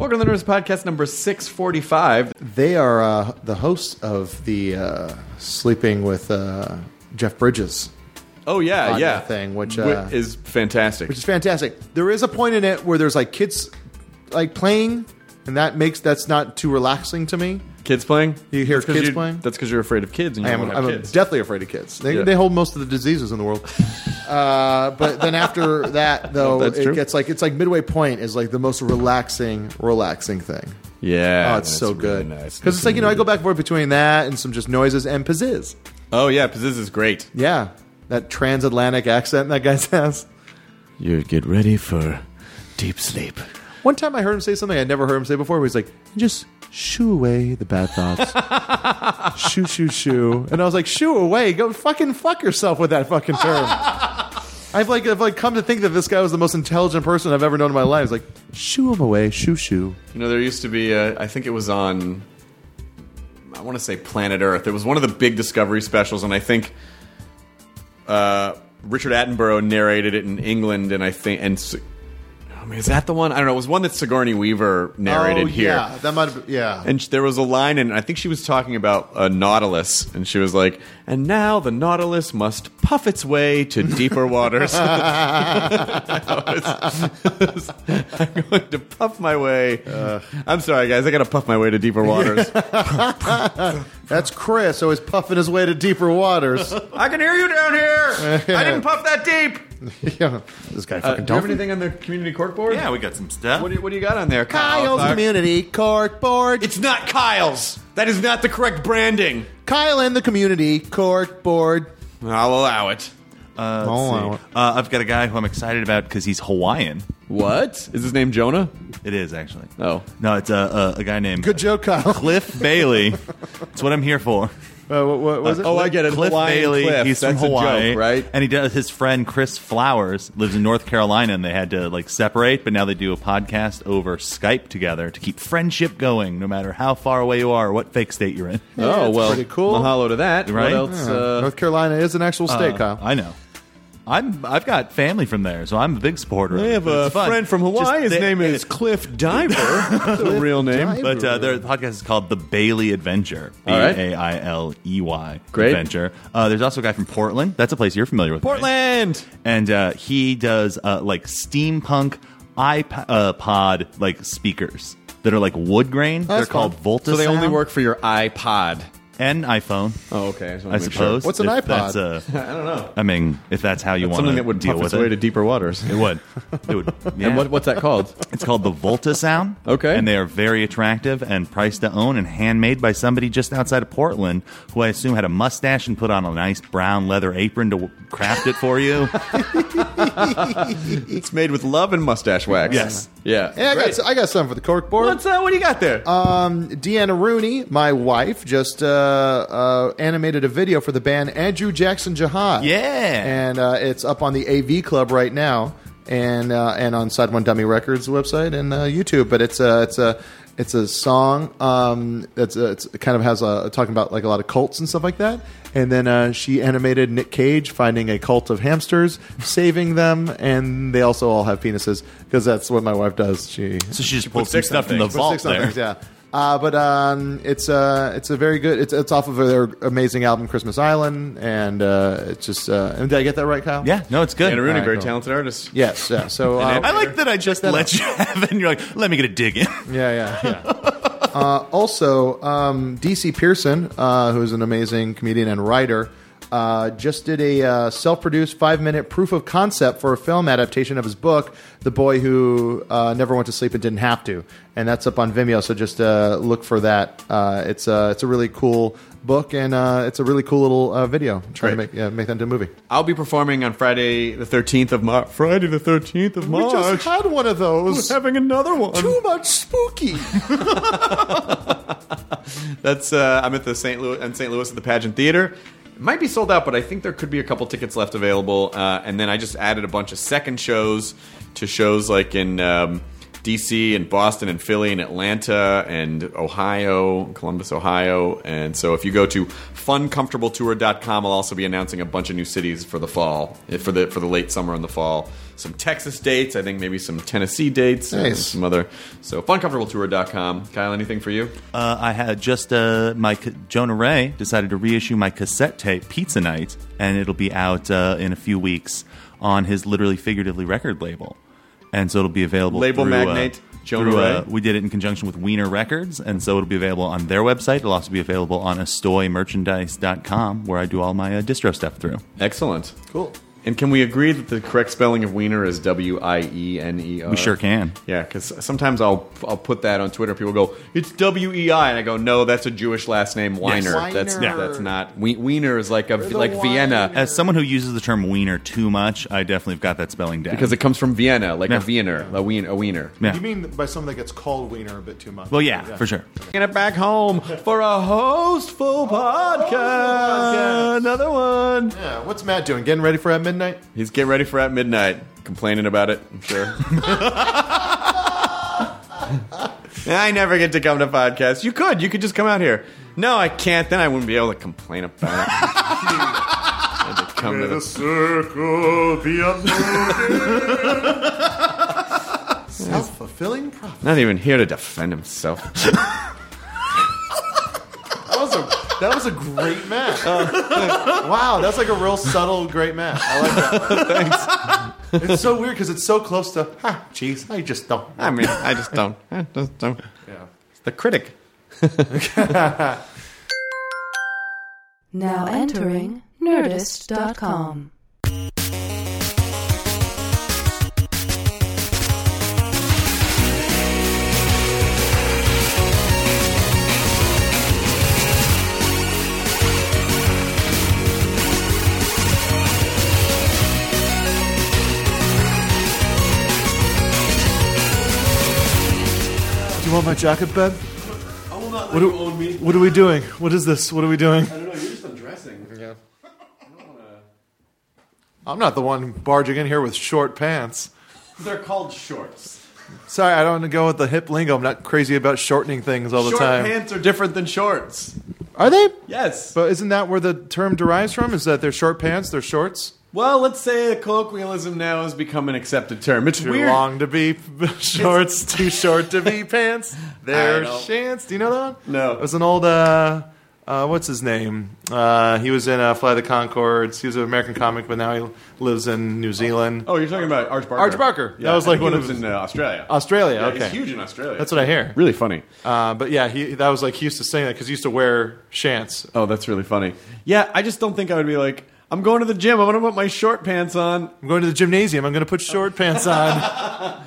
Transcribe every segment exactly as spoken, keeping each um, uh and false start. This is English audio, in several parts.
Welcome to the Nerds Podcast number six forty-five. They are uh, the hosts of the uh, Sleeping with uh, Jeff Bridges. Oh, yeah, yeah. Thing, which uh, is fantastic. Which is fantastic. There is a point in it where there's like kids like playing, and that makes that's not too relaxing to me. Kids playing? You hear kids you, playing? That's because you're afraid of kids. And you I am. don't have I'm kids. definitely afraid of kids. They, Yeah. they hold most of the diseases in the world. uh, but then after that, though, That's it true. gets like it's like midway point is like the most relaxing, relaxing thing. Yeah. Oh, it's so that's good really nice. because it's like you know I go back and forth between that and some just noises and pizziz. Oh, yeah, because this is great. Yeah, that transatlantic accent that guy has. You get ready for deep sleep. One time I heard him say something I'd never heard him say before. Where he's like, just shoo away the bad thoughts. shoo, shoo, shoo. And I was like, shoo away. Go fucking fuck yourself with that fucking term. I've like I've like come to think that this guy was the most intelligent person I've ever known in my life. It's like, shoo him away, shoo, shoo. You know, there used to be, a, I think it was on, I want to say Planet Earth. It was one of the big Discovery specials, and I think uh, Richard Attenborough narrated it in England, and I think, and I mean, is that the one? I don't know. It was one that Sigourney Weaver narrated oh, here. Yeah, that might have been, yeah. And sh- there was a line, and I think she was talking about a Nautilus, and she was like, and now the Nautilus must puff its way to deeper waters. I was, I'm going to puff my way. Uh, I'm sorry, guys. I got to puff my way to deeper waters. That's Chris, always puffing his way to deeper waters. I can hear you down here. I didn't puff that deep. yeah. This guy Uh, fucking do you have don't. anything on the community corkboard? Yeah, we got some stuff. What do you, what do you got on there? Kyle's Kyle? Community Corkboard. It's not Kyle's. That is not the correct branding. Kyle and the Community Corkboard. I'll allow it. Uh, Oh, let's see. uh, I've got a guy who I'm excited about because he's Hawaiian. What? Is his name Jonah? It is, actually. Oh. No, it's a, a, a guy named Good joke, Kyle. Cliff Bailey. That's what I'm here for. Uh, what, what was it? Oh, I get it. Cliff Hawaiian Bailey. Cliff. He's That's from a Hawaii, joke, right? And he does. His friend Chris Flowers lives in North Carolina, and they had to like separate, but now they do a podcast over Skype together to keep friendship going, no matter how far away you are or what fake state you're in. Yeah, Oh, that's well, pretty cool. mahalo to that. Right? What else? Yeah. Uh, North Carolina is an actual state, Uh, Kyle. I know. I'm. I've got family from there, so I'm a big supporter. I of it, have but a it's fun. friend from Hawaii. Just His they- name is Cliff Diver. That's a real name. Diver. But uh, their podcast is called The Bailey Adventure. B All right. A I L E Y Great. Adventure. Uh, there's also a guy from Portland. That's a place you're familiar with. right? Portland. And uh, he does uh, like steampunk iPod like speakers that are like wood grain. They're that's called fun. Volta. So they only work for your iPod. and iPhone. Oh, okay. I, just I wanna make suppose. What's an If iPod? That's, uh, Sure. I don't know. I mean, if that's how you want Something to that would deal puff with its way to it, deeper waters. it would. It would. Yeah. And what, what's that called? It's called the Volta Sound. Okay. And they are very attractive and priced to own and handmade by somebody just outside of Portland who I assume had a mustache and put on a nice brown leather apron to w- craft it for you. It's made with love and mustache wax. Yes. Yeah. Hey, I Great. got I got something for the corkboard. What's uh, what do you got there? Um, Deanna Rooney, my wife, just uh, uh, animated a video for the band Andrew Jackson Jihad. Yeah. and uh, it's up on the A V Club right now, and uh, and on Side One Dummy Records website and uh, YouTube. But it's a it's a it's a song um, that's uh, it's, it kind of has a talking about like a lot of cults and stuff like that. And then uh, she animated Nick Cage finding a cult of hamsters, saving them, and they also all have penises because that's what my wife does. She So she just put pulled some six on stuff from the things. Put vault six on there. things, yeah. Uh, but um, it's uh, it's a very good. It's it's off of their amazing album Christmas Island, and uh, it's just. Uh, and did I get that right, Kyle? Yeah, no, it's good. Anna Rooney, Alright, very cool. talented artist. Yes. Yeah. So uh, I like that I just that let out. you have it and you're like, let me get a dig in. Yeah, yeah, yeah. uh, also, um, D C Pearson, uh, who's an amazing comedian and writer, uh, just did a uh, self-produced five-minute proof of concept for a film adaptation of his book, The Boy Who uh, Never Went to Sleep and Didn't Have to, and that's up on Vimeo. So just uh, look for that. Uh, it's uh, it's a really cool book, and uh, it's a really cool little uh, video. Trying to Great. make yeah, make that into a movie. I'll be performing on Friday the thirteenth of March. Friday the thirteenth of March. We just had one of those. We're having another one. Too much spooky. That's uh, I'm at the Saint Louis in Saint Louis at the Pageant Theater. It might be sold out, but I think there could be a couple tickets left available. Uh, and then I just added a bunch of second shows to shows like in um, D C and Boston and Philly and Atlanta and Ohio, Columbus, Ohio. And so if you go to fun comfortable tour dot com, I'll also be announcing a bunch of new cities for the fall, for the for the late summer and the fall. Some Texas dates, I think maybe some Tennessee dates, Nice. and some other. So fun comfortable tour dot com. Kyle, anything for you? Uh, I had just uh, my Jonah Ray decided to reissue my cassette tape Pizza Night, and it'll be out uh, in a few weeks on his Literally Figuratively record label, and so it'll be available. Label through, magnate uh, Jonah through, Ray. uh, we did it in conjunction with Wiener Records, and so it'll be available on their website. It'll also be available on astoy merchandise dot com, where I do all my uh, distro stuff through. Excellent. Cool. And can we agree that the correct spelling of wiener is W I E N E R? We sure can. Yeah, because sometimes I'll I'll put that on Twitter. People go, it's W E I, and I go, no, that's a Jewish last name, Weiner. Weiner. That's yeah. that's not we, Wiener is like a the like Vienna Weiner. As someone who uses the term wiener too much, I definitely have got that spelling down. because it comes from Vienna, like Yeah. a Wiener, a wien, a wiener. Yeah. You mean by someone that gets called wiener a bit too much? Well, yeah, for sure. Taking it back home for a hostful podcast. podcast. Another one. Yeah. What's Matt doing? Getting ready for at midnight? He's getting ready for at midnight, complaining about it. I'm sure. I never get to come to podcasts. You could. You could just come out here. No, I can't. Then I wouldn't be able to complain about it. I had to come to the circle be self-fulfilling prophecy. Not even here to defend himself. That was a that was a great match. Wow, that's like a real subtle great match. I like that. Thanks. It's so weird because it's so close to. Ha, jeez, I just don't. I mean, I just don't. I just don't. Yeah. It's the critic. Now entering nerdist dot com. Do you want my jacket, Ben? I will not What, do, what are we doing? What is this? What are we doing? I don't know. You're just undressing. Yeah. I'm not the one barging in here with short pants. They're called shorts. Sorry, I don't want to go with the hip lingo. I'm not crazy about shortening things all the Short time. pants are different than shorts. Are they? Yes. But isn't that where the term derives from? Is that they're short pants, they're shorts? Well, let's say a colloquialism now has become an accepted term. It's Too weird. long to be shorts, too short to be pants. They're I know. shants. Do you know that one? No. It was an old, uh, uh, what's his name? Uh, he was in uh, Fly the Conchords. He was an American comic, but now he lives in New Zealand. Oh, you're talking about Arch Barker. Arch Barker. Yeah, That was I like think one he of lives his- in uh, Australia. Australia, Yeah, okay. He's huge in Australia. That's what I hear. Really funny. Uh, but yeah, he that was like, he used to say that because he used to wear shants. Oh, that's really funny. Yeah, I just don't think I would be like, I'm going to the gym. I'm going to put my short pants on. I'm going to the gymnasium. I'm going to put short pants on.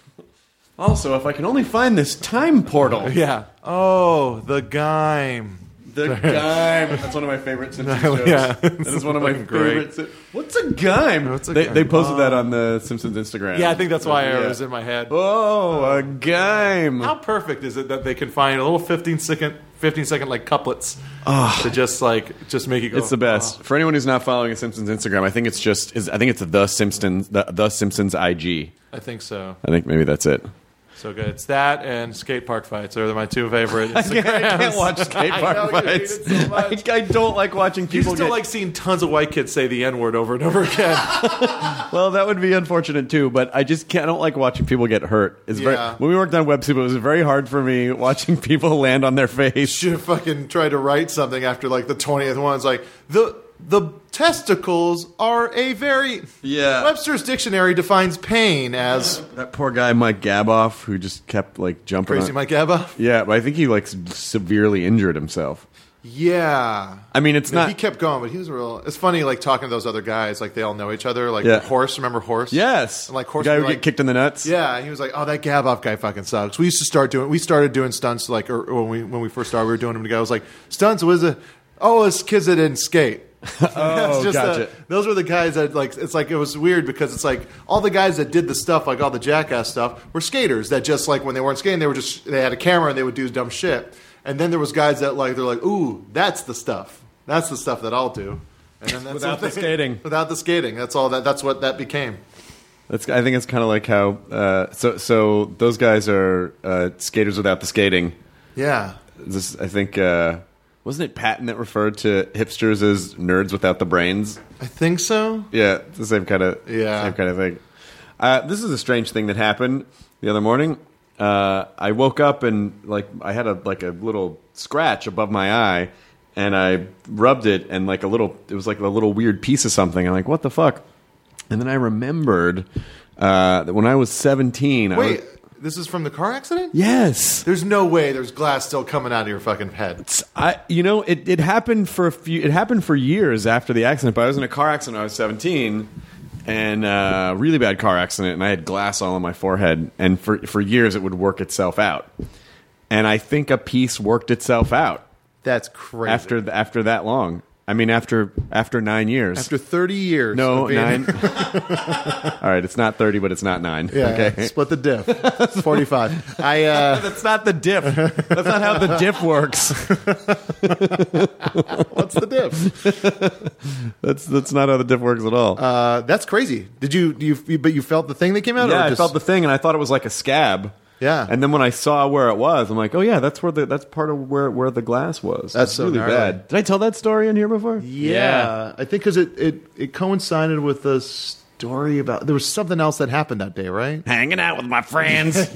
Also, if I can only find this time portal. Yeah. Oh, the Gime. The Gime. That's one of my favorite Simpsons shows. Yeah, That is one of my fucking great. favorites. What's a Gime? What's a they, Gime? they posted Oh. that on the Simpsons Instagram. Yeah, I think that's why Yeah. it was in my head. Oh, a Gime. How perfect is it that they can find a little fifteen second, fifteen second like couplets to just like just make you go? It's the best. "Oh." For anyone who's not following a Simpsons Instagram, I think it's just is I think it's the Simpsons the, the Simpsons I G. I think so. I think maybe that's it. So good. It's that and skate park fights are my two favorite. I can't, I can't watch skate I park know, you hate fights. it so much. I, I don't like watching You people still get. like seeing tons of white kids say the N word over and over again. Well, that would be unfortunate too. But I just can't. I don't like watching people get hurt. It's very, Yeah. when we worked on WebSoup, it was very hard for me watching people land on their face. Should have fucking tried to write something after like the twentieth one. It's like the the testicles are a very Yeah. Webster's dictionary defines pain as That poor guy Mike Gaboff, who just kept like jumping. crazy on- Mike Abba. Yeah, but I think he like s- severely injured himself. Yeah. I mean, it's I mean, not. he kept going, but he was a real. It's funny, like talking to those other guys, like they all know each other. Like Yeah. Horse, remember Horse? Yes, And, like, Horse the guy would who be get like- kicked in the nuts. Yeah, he was like, "Oh, that Gaboff guy fucking sucks." We used to start doing. We started doing stunts like or, or when we when we first started, we were doing them together. I was like, "Stunts was it? Oh, it's kids that didn't skate." Oh, It's just, uh, gotcha. those were the guys that like. It's like it was weird because it's like all the guys that did the stuff, like all the jackass stuff, were skaters that just like when they weren't skating, they were just they had a camera and they would do dumb shit. And then there was guys that like they're like, "Ooh, that's the stuff. That's the stuff that I'll do." And then that's Without what the they- skating. Without the skating, that's all that. That's what that became. That's, I think it's kind of like how uh, so so those guys are uh, skaters without the skating. Yeah. This I think uh, wasn't it Patton that referred to hipsters as nerds without the brains? I think so. Yeah, it's the same kind of Yeah. same kind of thing. Uh, this is a strange thing that happened the other morning. Uh, I woke up and like I had a like a little scratch above my eye, and I rubbed it, and like a little it was like a little weird piece of something. I'm like, what the fuck? And then I remembered uh, that when I was seventeen. Wait, I was, this is from the car accident? yes. There's no way there's glass still coming out of your fucking head. I, you know, it, it happened for a few. It happened for years after the accident. But I was in a car accident when I was seventeen, and uh, really bad car accident, and I had glass all on my forehead. And for for years, it would work itself out. And I think a piece worked itself out That's crazy. after th- after that long. I mean, after after nine years. After thirty years. no of being- nine. All right, it's not thirty, but it's not nine. Yeah, Okay. split the diff. forty-five. I, uh, That's not the diff. That's not how the diff works. what's the diff? That's that's not how the diff works at all. Uh, that's crazy. Did you, you, you, but you felt the thing that came out? Yeah, or I just, felt the thing, and I thought it was like a scab. Yeah. And then when I saw where it was, I'm like, oh yeah, that's where the that's part of where where the glass was. That's It's so really gnarly. bad. Did I tell that story in here before? Yeah. Yeah. I think because it, it, it coincided with the story about, there was something else that happened that day, right? Hanging out with my friends.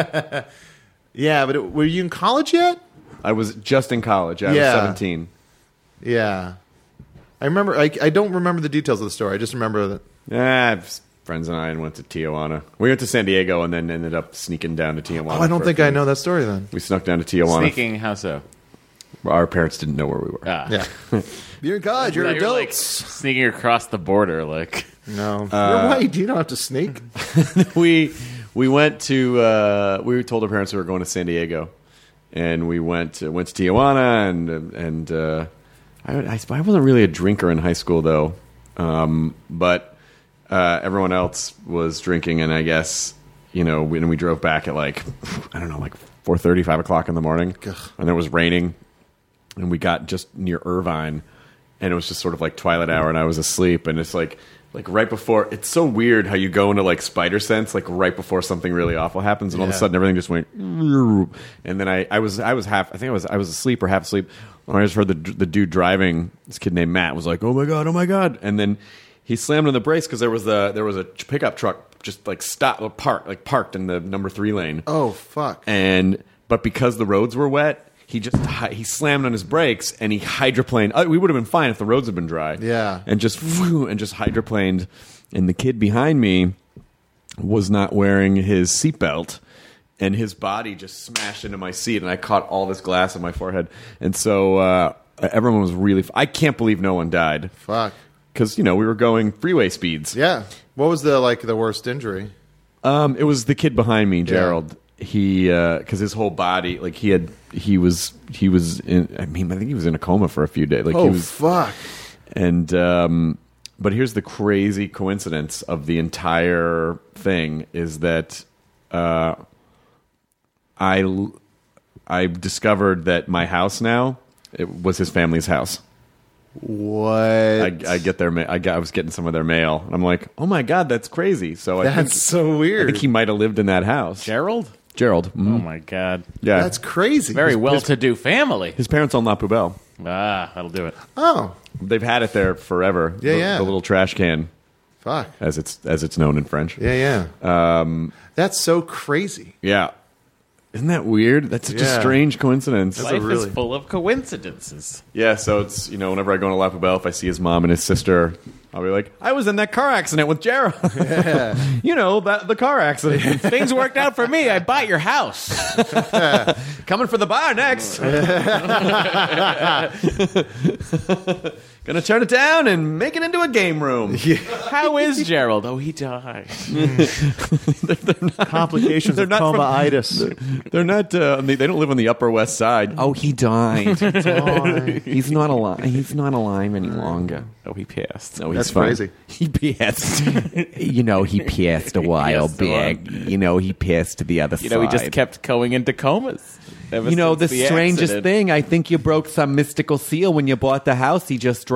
Yeah, but it, were you in college yet? I was just in college. I Yeah. was seventeen. Yeah. I remember, I, I don't remember the details of the story. I just remember that. Yeah, I've- friends and I went to Tijuana. We went to San Diego and then ended up sneaking down to Tijuana. Oh, I don't for a think few I know weeks. that story then. We snuck down to Tijuana. Sneaking, how so? Our parents didn't know where we were. Ah. Yeah. You're in college. You're Yeah, adults. like sneaking across the border, like No. Uh, You're white. You don't have to sneak. we we went to uh, we told our parents we were going to San Diego, and we went uh, went to Tijuana, and and uh, I, I I wasn't really a drinker in high school though, um, but uh, everyone else was drinking, and I guess you know when we drove back at like I don't know like four thirty, five o'clock in the morning, Ugh. and it was raining, and we got just near Irvine, and it was just sort of like twilight hour, and I was asleep, and it's like. Like right before, it's so weird how you go into like spider sense, like right before something really awful happens, and all of a Yeah. sudden everything just went, and then I, I was, I was half, I think I was, I was asleep or half asleep when I just heard the the dude driving, this kid named Matt, was like, oh my god, oh my god, and then he slammed on the brakes because there was a there was a pickup truck just like stopped, parked, like parked in the number three lane, Oh, fuck. and but because the roads were wet. He just hi- he slammed on his brakes and he hydroplaned. Uh, we would have been fine if the roads had been dry. Yeah. and just and just hydroplaned. And the kid behind me was not wearing his seatbelt, and his body just smashed into my seat, and I caught all this glass on my forehead. And so uh, everyone was really. F- I can't believe no one died Fuck. because you know we were going freeway speeds. Yeah. What was the, like, the worst injury? Um, it was the kid behind me, Gerald. He because his whole body, like he had, he was he was in. I mean, I think he was in a coma for a few days. Like Oh, he was, fuck. and um, but here's the crazy coincidence of the entire thing is that uh, I I discovered that my house now it was his family's house. What? I, I get their ma- I, got, I was getting some of their mail, and I'm like, oh my god, that's crazy. So I That's think, so I weird. think he might have lived in that house. Gerald. Gerald. Oh Mhm. my god, Yeah, That's crazy. very His- well-to-do family. his parents own La Poubelle. Ah, that'll do it. Oh, They've had it there forever. Yeah, the, yeah. The little trash can, fuck. as it's as it's known in French. Yeah, yeah. Um, That's so crazy. Yeah. Isn't that weird? That's such Yeah. a strange coincidence. Life really- is full of coincidences. Yeah, so it's, you know, whenever I go into La Poubelle, if I see his mom and his sister, I'll be like, I was in that car accident with Gerald. You know, that the car accident. Things worked out for me. I bought your house. Coming for the bar next. Gonna turn it down and make it into a game room. How is Gerald? Oh, he died. Complications They're of not from- coma-itis. They're not, uh, they they don't live on the Upper West Side. Oh, he died. He's not alive. He's not alive any longer. Oh, he passed. No, he's That's fine. crazy. He passed. You know, he passed a while passed a back. You know, he passed to the other You know, he just kept going into comas. ever You know, the since strangest accident. thing, I think you broke some mystical seal when you bought the house he just dropped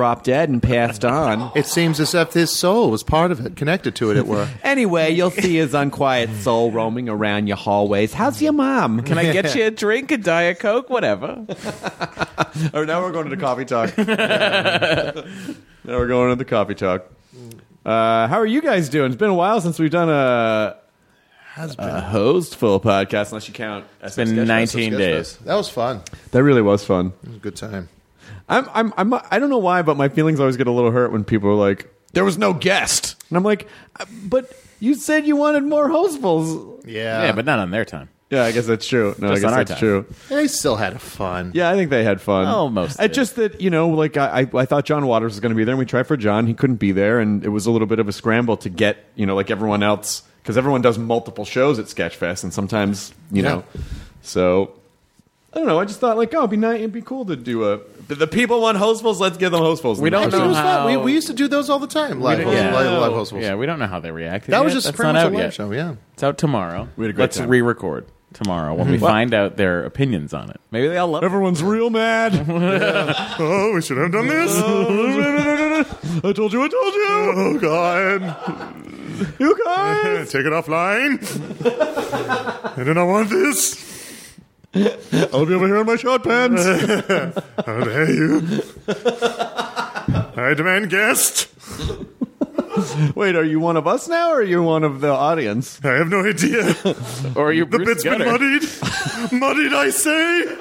dropped dead and passed on. It seems as if his soul was part of it, connected to it, it were. Anyway, you'll see his unquiet soul roaming around your hallways. How's your mom? Can I get you a drink, a Diet Coke, whatever? Oh, now we're going to the coffee talk. Now we're going to the coffee talk. Uh, how are you guys doing? It's been a while since we've done a, Has been. a host full podcast, unless you count. It's been nineteen days. That was fun. That really was fun. It was a good time. I'm, I'm, I'm, I don't know why, but my feelings always get a little hurt when people are like, "There was no guest," and I'm like, "But you said you wanted more hostfuls." Yeah. Yeah, but not on their time. Yeah, I guess that's true. No, Just I guess on our that's time. true. They still had fun. Yeah, I think they had fun. Oh, most It's did. just that, you know, like I, I, I thought John Waters was going to be there, and we tried for John. He couldn't be there, and it was a little bit of a scramble to get, you know, like everyone else, because everyone does multiple shows at Sketchfest, and sometimes, you Yeah. know, so I don't know. I just thought like, oh, it'd be nice, it'd be cool to do a. The, the people want hostfuls. Let's give them hostfuls. We don't Actually, it know was fun. how- We, we used to do those all the time. Live, We host, don't- yeah. live, live hostables. Yeah, we don't know how they reacted. That was yet. just That's pretty not much a out live yet. show, yeah. It's out tomorrow. We had a great Let's time. re-record tomorrow when we find out their opinions on it. Maybe they all love it. Everyone's real mad. Oh, we should have done this. I told you. I told you. Oh, God. You guys. Take it offline. I do not want this. I'll be over here in my short pants. How dare you? I demand guest. Wait, are you one of us now, or are you one of the audience? I have no idea. Or you The Bruce bit's been Gutter. muddied. Muddied, I say.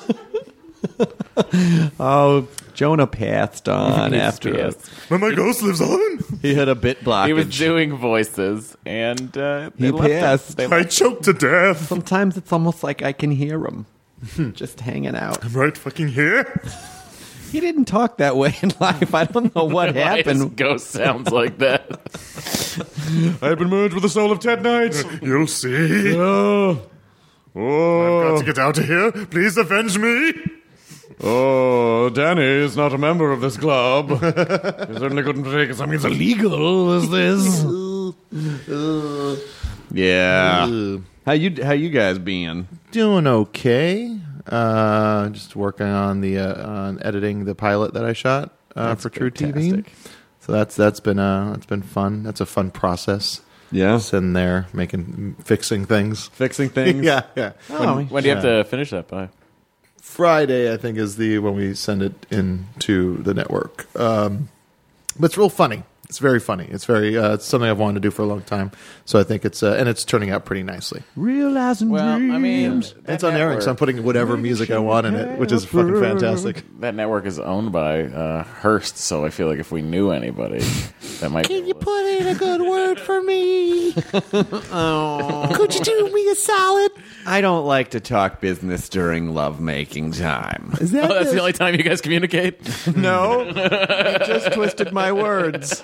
Oh, Jonah passed on He's after pissed. But my ghost lives on. he had a bit blockage. He was doing voices, and uh, they He left him. passed. They I left choked to death. Sometimes it's almost like I can hear him, just hanging out. I'm right fucking here. He didn't talk that way in life. I don't know what Why his happened. ghost sounds like that. I've been merged with the soul of Ted Knight. You'll see. Oh, I've got oh, to get out of here. Please avenge me. oh! Danny is not a member of this club. He certainly couldn't take something as illegal as this. Yeah. How you how you guys being? Doing okay. Uh, just working on the uh, on editing the pilot that I shot uh, for True T V. fantastic. So that's that's been uh that's been fun. That's a fun process. Yeah. Sitting there making fixing things. Fixing things. yeah, yeah. Oh, When do you have to finish that by? Friday, I think, is the when we send it into the network. Um, but it's real funny. It's very funny. It's very uh, it's something I've wanted to do for a long time. So I think it's uh, and it's turning out pretty nicely. Realizing Well, I mean, dreams. that It's on airing, so I'm network, putting whatever music I want in it, which is fucking fantastic. that network is owned by uh, Hearst, so I feel like if we knew anybody, that might. Can you put in a good word for me? Could you do me a solid? I don't like to talk business during lovemaking time. Is that Oh, that's the only time you guys communicate. No, you just twisted my words.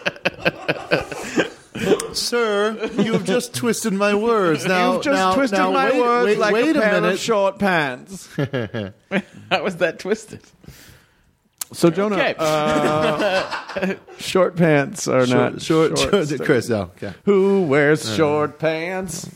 Sir, you have just twisted my words. Now, You've just now, twisted now, my wait, words wait, like wait a, pair minute. of short pants. How was that twisted? So Jonah, Okay. uh, short pants are not short, short, short. Chris, no. Okay. Who wears short pants?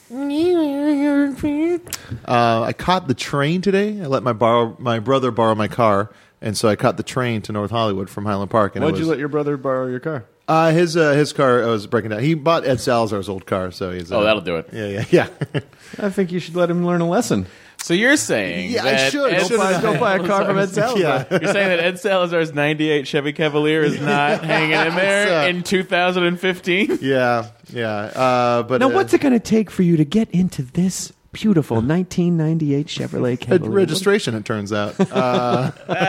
Uh, I caught the train today. I let my borrow my brother borrow my car, and so I caught the train to North Hollywood from Highland Park. And it Why'd you was- let your brother borrow your car? Uh, his uh, his car was breaking down. He bought Ed Salazar's old car, so he's. Uh, Oh, that'll do it. Yeah, yeah, yeah. I think you should let him learn a lesson. So you're saying Yeah, I that should. Ed Don't buy- Salazar- Go buy a car from Ed Salazar. yeah. You're saying that Ed Salazar's ninety-eight Chevy Cavalier is not hanging in there It's, uh, in two thousand fifteen? Yeah, yeah. Uh, but Now, uh, what's it going to take for you to get into this beautiful nineteen ninety-eight Chevrolet a Cavalier? registration? It turns out. Uh,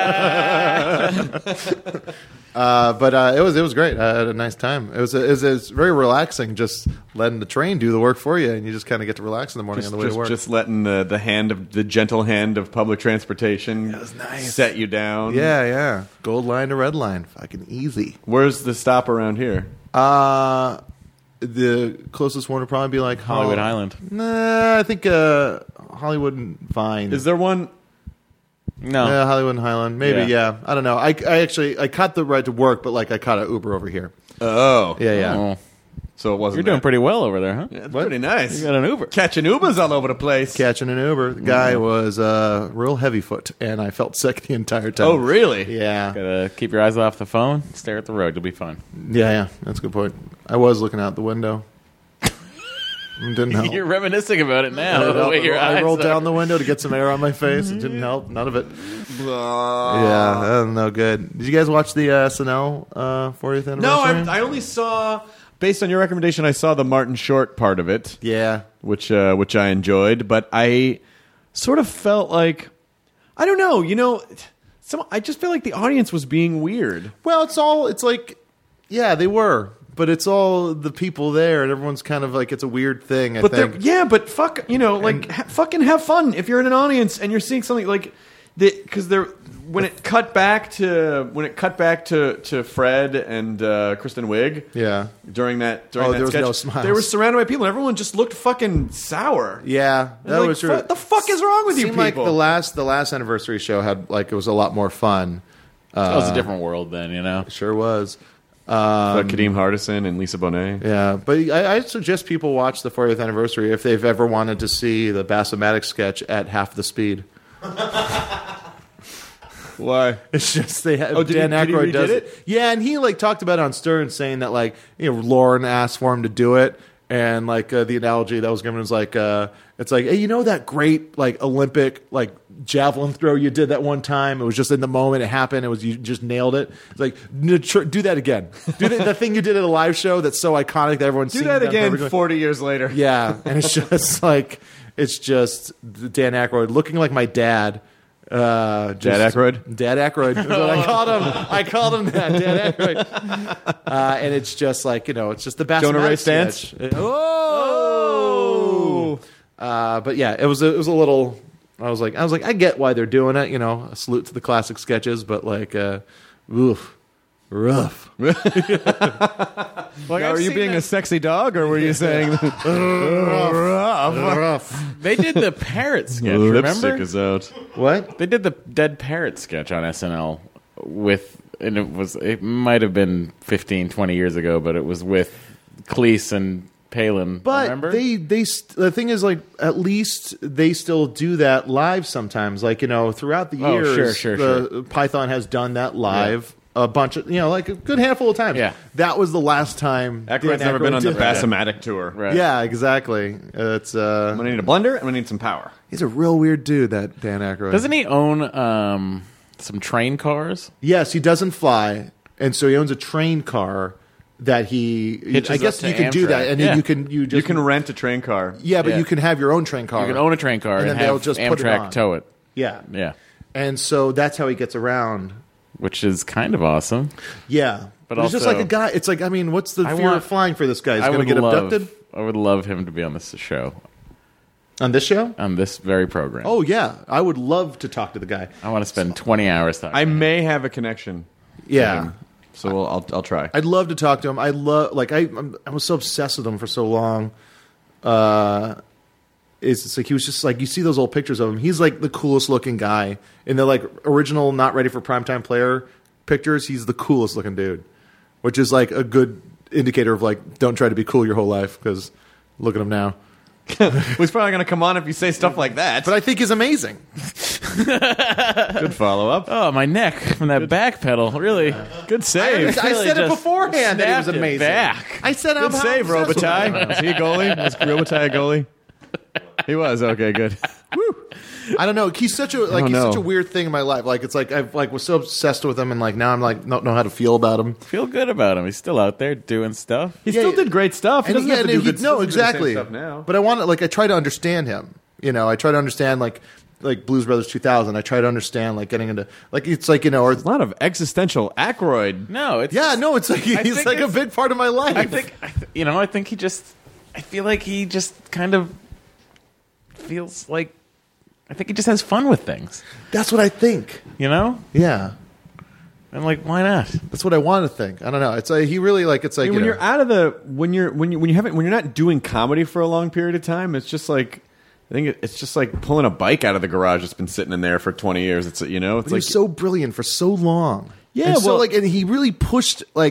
uh, but uh, it was it was great. I had a nice time. It was it was, it was very relaxing. Just letting the train do the work for you, and you just kind of get to relax in the morning Just, on the way just, to work. just letting the, the hand of the gentle hand of public transportation set you down. yeah, yeah. Gold line to red line, fucking easy. Where's the stop around here? Uh the closest one would probably be like Hollywood Hol- Island. Nah, I think uh, Hollywood and Vine. Is there one? No. Yeah, Hollywood and Highland. Maybe, Yeah. yeah. I don't know. I, I actually I caught the ride to work, but like I caught an Uber over here. Oh, Yeah, yeah. Oh. so it wasn't. You're doing that. pretty well over there, huh? Yeah, it's pretty nice. You got an Uber. Catching Ubers all over the place. Catching an Uber. The guy was uh, real heavy foot, and I felt sick the entire time. Oh, really? Yeah. Gotta keep your eyes off the phone. Stare at the road. You'll be fine. Yeah, yeah. That's a good point. I was looking out the window. It didn't help. You're reminiscing about it now. the way your I eyes rolled are. down the window to get some air on my face. It didn't help. None of it. Yeah, uh, no good. Did you guys watch the uh, S N L uh, fortieth No, anniversary? I, I only saw, based on your recommendation, I saw the Martin Short part of it, yeah. which uh, which I enjoyed, but I sort of felt like, I don't know, you know, some, I just feel like the audience was being weird. Well, it's all, it's like, yeah, they were. But it's all the people there, and everyone's kind of like, it's a weird thing, I But they're, think. yeah, but fuck, you know, like, ha- fucking have fun if you're in an audience and you're seeing something like, because they're, when it cut back to, when it cut back to, to Fred and uh, Kristen Wiig, Yeah. during that, during Oh, that there was sketch, no smiles. they were surrounded by people, and everyone just looked fucking sour. Yeah, that Like, was true. what the fuck is wrong with you Seemed like people? the last, the last anniversary show had, like, it was a lot more fun. That was a different world then, you know? Sure was. Uh, Kadeem Hardison and Lisa Bonet. Yeah, but I, I suggest people watch the fortieth anniversary if they've ever wanted to see the Bassomatic sketch at half the speed. Why? It's just they have Oh, did Dan he- did he Aykroyd redid does it? it. Yeah, and he like talked about it on Stern, saying that like you know Lauren asked for him to do it, and like uh, the analogy that was given was like uh, it's like hey, you know that great like Olympic like javelin throw you did that one time. It was just in the moment it happened. It was you just nailed it. It's like "No, tr- do that again. Do the, the thing you did at a live show that's so iconic that everyone's Do seen that done again perfectly. forty years later. Yeah, and it's just like it's just Dan Aykroyd looking like my dad. Uh, just, Dad Aykroyd? Dad Aykroyd. Is what I called him. I called him that. Dad Aykroyd. Uh, and it's just like you know, it's just the Bassomatic Jonah Ray stance? sketch. Oh. Uh, but yeah, it was a, it was a little. I was like, I was like, I get why they're doing it. You know, a salute to the classic sketches, but like, uh, oof, rough. Like, Now, I've are you seen being that- a sexy dog, or were you saying rough. They did the parrot sketch, lipstick remember? is out? What? They did the dead parrot sketch on S N L with, and it was, it might have been fifteen, twenty years ago, but it was with Cleese and Palin. But remember? they they st- the thing is like at least they still do that live sometimes. Like you know throughout the Oh, years, sure, sure, the Python has done that live a bunch of you know like a good handful of times. Yeah. that was the last time. Aykroyd's Dan never been Aykroyd on the did that. Bassomatic tour. Right. Yeah, exactly. It's uh, I'm gonna need a blender. I'm gonna need some power. he's a real weird dude. That Dan Aykroyd. Doesn't he own um, some train cars? Yes, he doesn't fly, and so he owns a train car that he. Hitches I guess up to you can do that, Amtrak. and then Yeah. you can you just You can rent a train car. yeah, but Yeah. you can have your own train car. You can own a train car And and, then they'll have just put it Amtrak on. tow it. yeah, Yeah, and so that's how he gets around. which is kind of awesome. Yeah, But but it's just also- like a guy. It's like I mean, what's the I fear want- of flying for this guy? He's I going to would get love, abducted I would love him to be on this show, on this show. on this very program. Oh yeah, I would love to talk to the guy. I want to spend twenty hours talking. I may have a connection. Yeah, So we'll, I'll I'll try. I'd love to talk to him. I love like I I'm, I was so obsessed with him for so long. Uh, it's, it's like he was just like you see those old pictures of him. He's like the coolest looking guy in the like original not ready for primetime player pictures. He's the coolest looking dude, which is like a good indicator of like don't try to be cool your whole life because look at him now. Well, he's probably gonna come on if you say stuff like that. But I think he's amazing. Good follow up. oh, my neck from that back pedal. Really Good save. I really said it just beforehand that he was snapped it amazing. back. I said I'm Good save, how obsessed with him. Robitaille. Was he a goalie? Was Robitaille a goalie? He was. Okay, good. I don't know. He's such a like don't he's know. such a weird thing in my life. Like it's like I've like was so obsessed with him, and like now I'm like don't know how to feel about him. Feel good about him. He's still out there doing stuff. He Yeah, still yeah. did great stuff. He And doesn't yeah, have to and do he- good no, doesn't do the same exactly. stuff now. But I want to like I try to understand him. You know, I try to understand like like Blues Brothers two thousand. I try to understand like getting into like it's like you know or a lot of existential Aykroyd. No, it's yeah, no, it's like I he's think like a it's- big part of my life. I think I th- you know. I think he just. I feel like he just kind of feels like. I think he just has fun with things. that's what I think. You know. Yeah, I'm like, why not? that's what I want to think. I don't know. It's like he really like it's like I mean, you when know, you're out of the when you're when you when you haven't when you're not doing comedy for a long period of time, it's just like I think it, it's just like pulling a bike out of the garage that's been sitting in there for twenty years. It's you know, it's But he like was so brilliant for so long. Yeah, and so well- like, and he really pushed like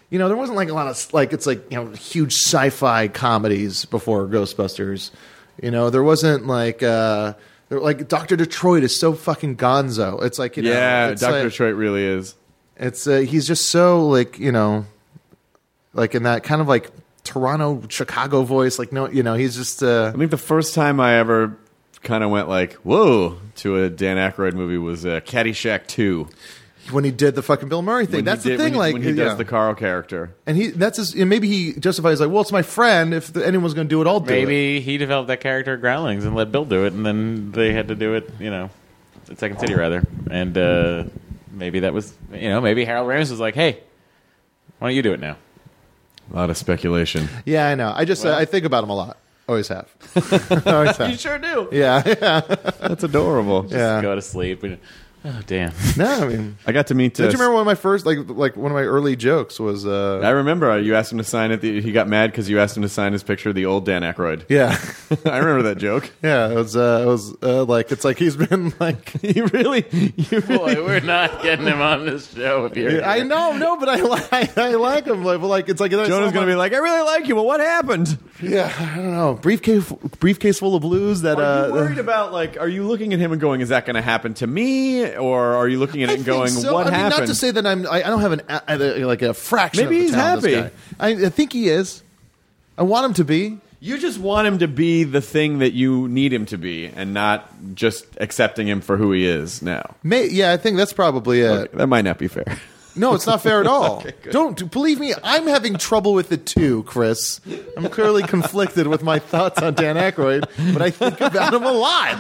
you know, there wasn't like a lot of like it's like you know huge sci-fi comedies before Ghostbusters. You know, there wasn't like uh, there, like Doctor Detroit is so fucking gonzo. It's like you know, yeah, it's Doctor like, Detroit really is. It's uh, he's just so like you know, like in that kind of like Toronto Chicago voice. Like no, you know, he's just. Uh, I think the first time I ever kind of went like, whoa, to a Dan Aykroyd movie was uh, Caddyshack two. When he did the fucking Bill Murray thing, When that's he the did- thing. when he, like when he yeah. does the Carl character. and he that's his. And maybe he justifies like, well, it's my friend. If the, anyone's going to do it, I'll do it. Maybe he developed that character at Groundlings and let Bill do it, and then they had to do it, you know, at Second City rather. And uh, maybe that was, you know, maybe Harold Ramis was like, "Hey, why don't you do it now?" A lot of speculation. Yeah, I know. I just uh, I think about him a lot. Always have. Always have. You sure do. Yeah, yeah, That's adorable. yeah. Go to sleep. And, oh, damn. No, I mean, I got to meet. don't Uh, you remember one of my first like like one of my early jokes was uh, I remember uh, you asked him to sign it. The, he got mad because you asked him to sign his picture of the old Dan Aykroyd. yeah, I remember that joke. yeah. It was uh, it was uh, like it's like he's been like. You really, you really. Boy, we're not getting him on this show if you're I know, no, but I like I like him. Like, but like it's like Jonah's gonna be like, I really like you. Well, what happened? yeah, I don't know, briefcase briefcase full of blues that Are uh, you worried about like? Are you looking at him and going, "Is that going to happen to me?" Or are you looking at it I and think going, so. "What I mean, happened?" not to say that I'm. I, I don't have an a, like a fraction. Maybe of the he's talent of this happy. guy. I, I think he is. I want him to be. You just want him to be the thing that you need him to be, and not just accepting him for who he is now. May, yeah, I think that's probably it. Okay, that might not be fair. No, it's not fair at all. Don't believe me. I'm having trouble with it too, Chris. I'm clearly conflicted with my thoughts on Dan Aykroyd, but I think about him a lot.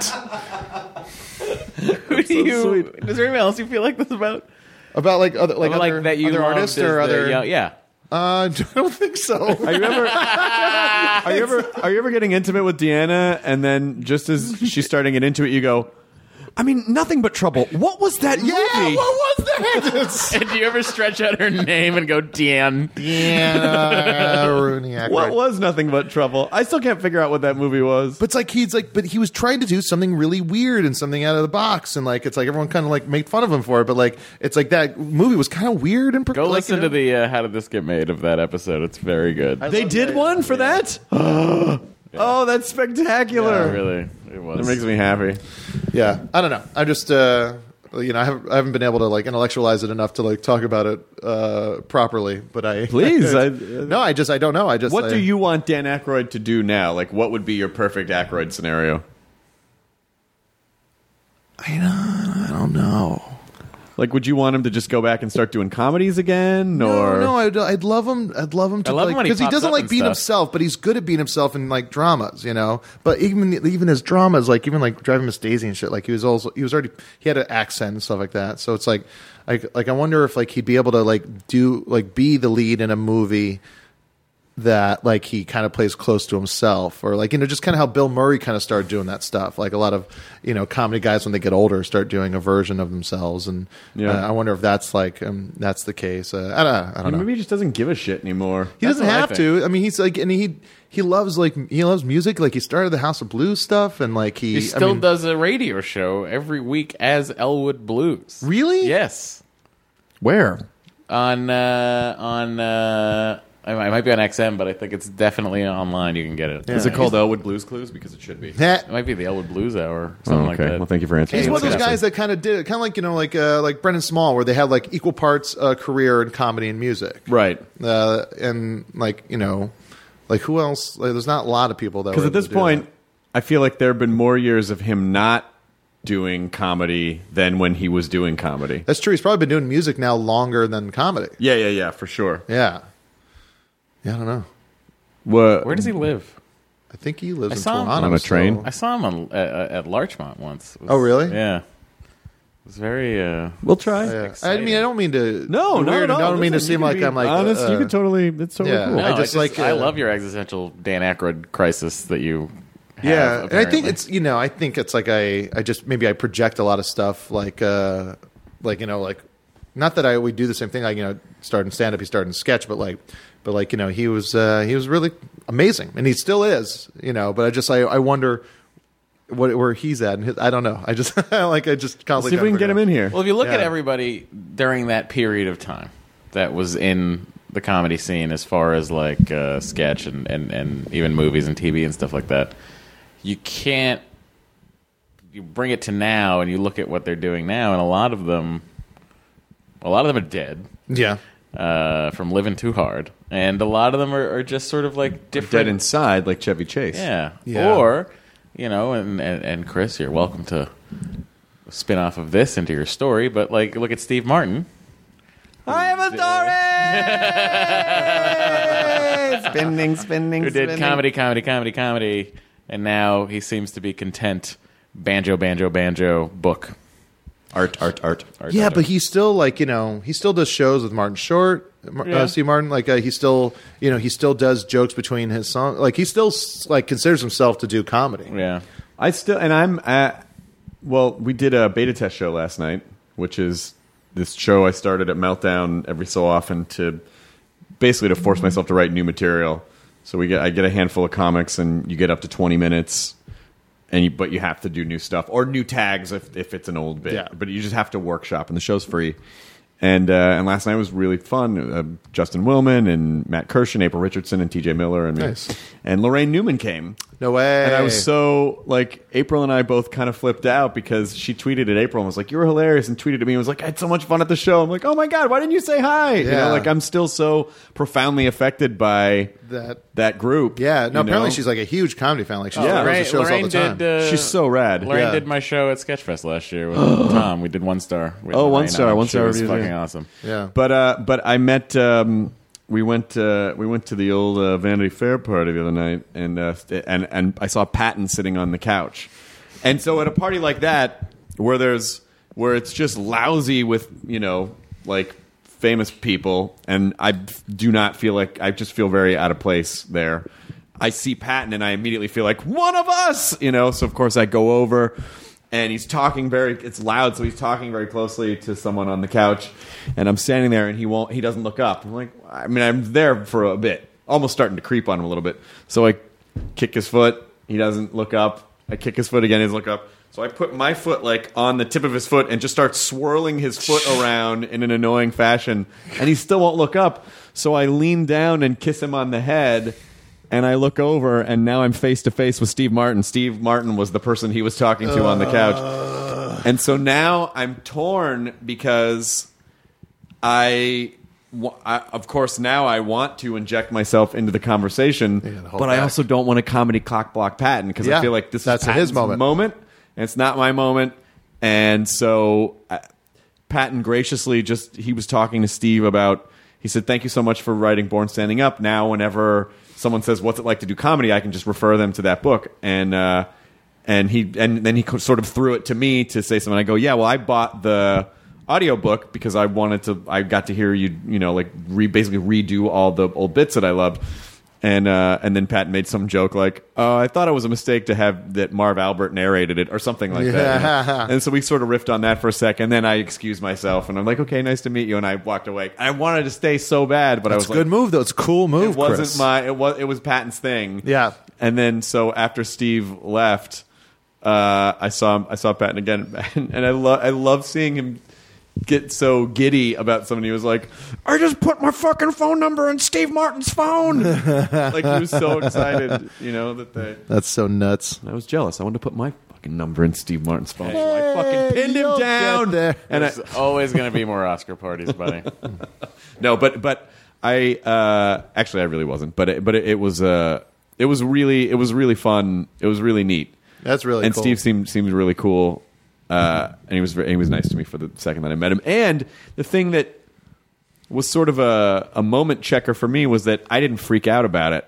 Who do you? Is there anyone else you feel like this about? About like other like, Like, other, that you other loved artists as or the other. young- yeah. Uh, I don't think so. Are you ever? Are you ever? Are you ever getting intimate with Deanna, and then just as she's starting to get into it, you go, "I mean, nothing but trouble." What was that Yeah, movie? what was that? And do you ever stretch out her name and go, Dan? Yeah, Rooney Aykroyd. What was nothing but trouble? I still can't figure out what that movie was. But it's like he's like, but he was trying to do something really weird and something out of the box, and like it's like everyone kind of like made fun of him for it. But like it's like that movie was kind of weird and per- Go like, listen you know? to the uh, How Did This Get Made of that episode. It's very good. I They love did that. one for that. Oh, that's spectacular. Yeah, really. It was. That makes me happy. Yeah, I don't know. I just uh, you know I haven't, I haven't been able to like intellectualize it enough to like talk about it uh, properly. But I Please, I- no, I just I don't know. I just What I, do you want Dan Aykroyd to do now? Like, what would be your perfect Aykroyd scenario? I don't, I don't know. Like, would you want him to just go back and start doing comedies again, or No, no, I'd, I'd love him. I'd love him to I love him like when he because he, pops doesn't up like and being stuff. himself, but he's good at being himself in like dramas, you know. But even even his dramas, like even like Driving Miss Daisy and shit, like he was also he was already he had an accent and stuff like that. So it's like like like I wonder if like he'd be able to like do like be the lead in a movie that like he kind of plays close to himself, or like you know just kind of how Bill Murray kind of started doing that stuff. Like a lot of you know comedy guys when they get older start doing a version of themselves, and Yeah. uh, I wonder if that's like um, that's the case. Uh, I don't know. I don't know. maybe he just doesn't give a shit anymore? He doesn't what I have think. to. I mean, he's like, and he he loves like he loves music. Like he started the House of Blues stuff, and like he, He still I mean, does a radio show every week as Elwood Blues. Really? Yes. Where? On uh, on uh, I might- it might be on X M, but I think it's definitely online. You can get it. Yeah. Is it called Elwood Blues Clues? Because it should be. Heh. It might be the Elwood Blues Hour, or something Oh, like okay. that. Well, thank you for answering. He's Hey, one of those what's guys that kind of did it, kind of like you know, like uh, like Brendan Small, where they had like equal parts uh, career in comedy and music, Right. uh, and like you know, like who else? Like, there's not a lot of people that Because were at this able to do point, that. I feel like there have been more years of him not doing comedy than when he was doing comedy. That's true. He's probably been doing music now longer than comedy. Yeah, yeah, yeah, for sure. Yeah, yeah. I don't know. What? Where does he live? I think he lives I in saw him Toronto on a so- train. I saw him on, uh, at Larchmont once. It was- Oh, really? Yeah. It was very. Uh, We'll try. Yeah. I Exciting. mean, I don't mean to. No, be no, weird. no. I don't mean to Listen, seem you like can be I'm like honest. uh, you could totally. It's totally yeah. cool. no, I I just just like, I uh, love your existential Dan Aykroyd crisis that you. Have, Yeah, and I think apparently. it's you know I think it's like I I just maybe I project a lot of stuff like uh like you know like not that I we do the same thing like you know starting stand up he started in sketch but like but like you know he was uh, he was really amazing and he still is you know but I just I, I wonder what where he's at and his, I don't know I just like I just constantly See if we can get him in here. Well, if you look at Yeah. everybody during that period of time that was in the comedy scene as far as like uh, sketch and, and, and even movies and T V and stuff like that. You can't. You bring it to now, and you look at what they're doing now, and a lot of them, a lot of them are dead. Yeah. Uh, from living too hard, and a lot of them are, are just sort of like different. Dead inside, like Chevy Chase. Yeah. Yeah. Or, you know, and, and, and Chris, you're welcome to spin off of this into your story, but like, look at Steve Martin. I have a story. spinning, spinning, Who did spinning. comedy, comedy, comedy, comedy, and now he seems to be content. Banjo, banjo, banjo book. Art, art, art. Art, Yeah, art, but art. he still like you know he still does shows with Martin Short, Mar- Yeah. uh, Steve Martin. Like uh, he still you know he still does jokes between his songs. Like he still like considers himself to do comedy. Yeah. I still, and I'm at, well, we did a beta test show last night, which is this show I started at Meltdown every so often to basically to force myself to write new material. So we get, I get a handful of comics, and you get up to twenty minutes, and you, but you have to do new stuff or new tags if if it's an old bit. Yeah. But you just have to workshop, and the show's free. And uh, and last night was really fun. Uh, Justin Willman and Matt Kirsch and April Richardson and T J Miller and me. Nice. And Lorraine Newman came. No way. And I was so, like, April and I both kind of flipped out because she tweeted at April and was like, you were hilarious, and tweeted at me and was like, I had so much fun at the show. I'm like, oh my God, why didn't you say hi? You Yeah. know, like, I'm still so profoundly affected by that. that group. Yeah. No. you Apparently, know? she's like a huge comedy fan. Like she Yeah. goes Lorraine, to shows Lorraine all the time. did. Uh, She's so rad. Lorraine Yeah. did my show at Sketchfest last year with Tom. We did one star. with Oh, one Lorraine star, on. one She star was reviews, fucking yeah. awesome. yeah. But uh, but I met. Um, we went. Uh, we went to the old uh, Vanity Fair party the other night, and uh, and and I saw Patton sitting on the couch. And so at a party like that, where there's where it's just lousy with you know like famous people, and I do not feel like I just feel very out of place there. I see Patton, and I immediately feel like one of us, you know. So of course I go over. And he's talking very, it's loud, so he's talking very closely to someone on the couch. And I'm standing there, and he won't, he doesn't look up. I'm like, I mean, I'm there for a bit, almost starting to creep on him a little bit. So I kick his foot. He doesn't look up. I kick his foot again. He doesn't look up. So I put my foot like on the tip of his foot and just start swirling his foot around in an annoying fashion. And he still won't look up. So I lean down and kiss him on the head. And I look over, and now I'm face to face with Steve Martin. Steve Martin was the person he was talking to on the couch. And so now I'm torn because I, wa- I, of course, now I want to inject myself into the conversation, gotta hold but I back. also don't want to comedy cock block Patton because Yeah, I feel like this that's is his Patton's moment. moment, and it's not my moment. And so uh, Patton graciously just, he was talking to Steve about, he said, thank you so much for writing Born Standing Up. Now whenever someone says, what's it like to do comedy, I can just refer them to that book. And uh, and he and then he co- sort of threw it to me to say something. I go, yeah, well, I bought the audiobook because I wanted to, I got to hear you, you know, like re, basically redo all the old bits that I loved. And uh, and then Pat made some joke like, oh, I thought it was a mistake to have that Marv Albert narrated it or something like that. you know? And so we sort of riffed on that for a second. Then I excused myself and I'm like, okay, nice to meet you. And I walked away. I wanted to stay so bad, but I It's was a good like, move, though. It's a cool move. it wasn't Chris. my, it was, it was Patton's thing. Yeah. And then so after Steve left, uh, I saw him, I saw Patton again, and I love I love seeing him get so giddy about something. He was like, I just put my fucking phone number in Steve Martin's phone. Like he was so excited, you know, that they. That's so nuts. I was jealous. I wanted to put my fucking number in Steve Martin's phone. So I fucking pinned him you'll down. get there. And I, There's always going to be more Oscar parties, buddy. no, but but I uh, actually I really wasn't. But it, but it, it was uh, it was really it was really fun. It was really neat. That's really and cool. Steve seemed seemed really cool, uh, and he was very, he was nice to me for the second that I met him. And the thing that was sort of a, a moment checker for me was that I didn't freak out about it.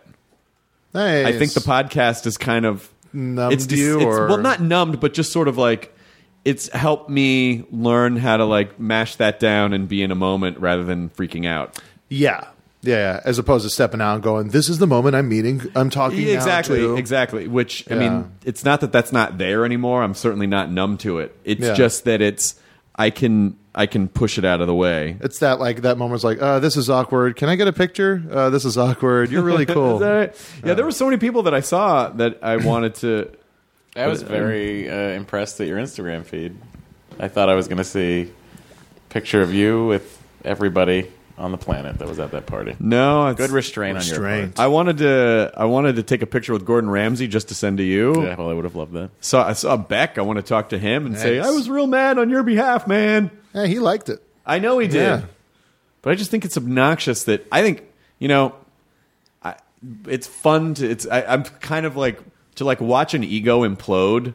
Nice. I think the podcast is kind of Numbed it's, dis- you, it's or- well, not numbed, but just sort of like it's helped me learn how to like mash that down and be in a moment rather than freaking out. Yeah. Yeah, yeah. As opposed to stepping out and going, this is the moment I'm meeting, I'm talking now Exactly, to. exactly. Which I Yeah. mean, it's not that that's not there anymore. I'm certainly not numb to it. It's Yeah. just that it's I can I can push it out of the way. It's that like that moment's like, uh, this is awkward. Can I get a picture? Uh, this is awkward. You're really cool. Is that right? Yeah, there were so many people that I saw that I wanted to. I was very uh, impressed at your Instagram feed. I thought I was going to see a picture of you with everybody on the planet that was at that party. No, it's, Good restraint on your Restraint. part. I wanted to. I wanted to take a picture with Gordon Ramsay just to send to you. Yeah, well, I would have loved that. So I saw Beck. I want to talk to him and say Nice. I was real mad on your behalf, man. Yeah, he liked it. I know he did, Yeah. but I just think it's obnoxious that I think you know. I, it's fun to. It's. I, I'm kind of like to like watch an ego implode.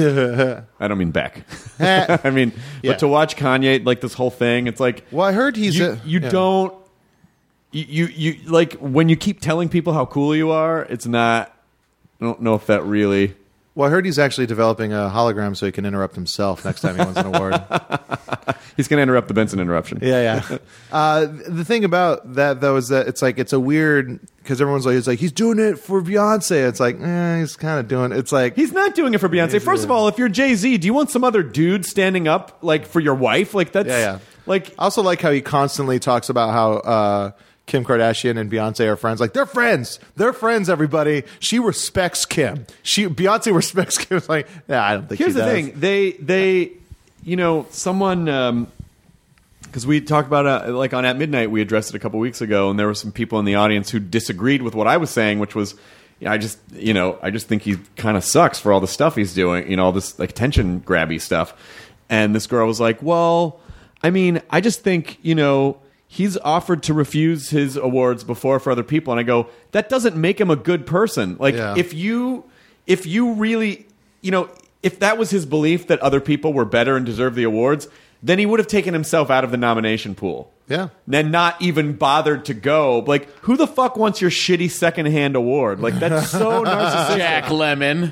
I don't mean Beck. I mean, Yeah. but to watch Kanye like this whole thing, it's like. Well, I heard he's you, a- you yeah. don't you, you you like when you keep telling people how cool you are, it's not. I don't know if that really. Well, I heard he's actually developing a hologram so he can interrupt himself next time he wins an award. He's going to interrupt the Benson interruption. Yeah, yeah. Uh, the thing about that though is that it's like it's a weird because everyone's like, it's like he's doing it for Beyonce. It's like eh, he's kind of doing. It's like He's not doing it for Beyonce. First of all, if you're Jay-Z, do you want some other dude standing up like for your wife? Like that's Yeah, yeah. like I also like how he constantly talks about how uh, Kim Kardashian and Beyonce are friends. Like they're friends. They're friends. Everybody. She respects Kim. She Beyonce respects Kim. It's like, yeah, I don't think. Here's she the does. thing. They they you know, someone because we talked about uh, like on At Midnight, we addressed it a couple weeks ago, and there were some people in the audience who disagreed with what I was saying, which was, you know, I just you know I just think he kind of sucks for all the stuff he's doing, you know, all this like attention grabby stuff. And this girl was like, well, I mean, I just think you know he's offered to refuse his awards before for other people, and I go, that doesn't make him a good person. Like Yeah. if you if you really you know if that was his belief that other people were better and deserved the awards, then he would have taken himself out of the nomination pool. Yeah. Then not even bothered to go. Like, who the fuck wants your shitty secondhand award? Like, that's so narcissistic. Jack Lemmon.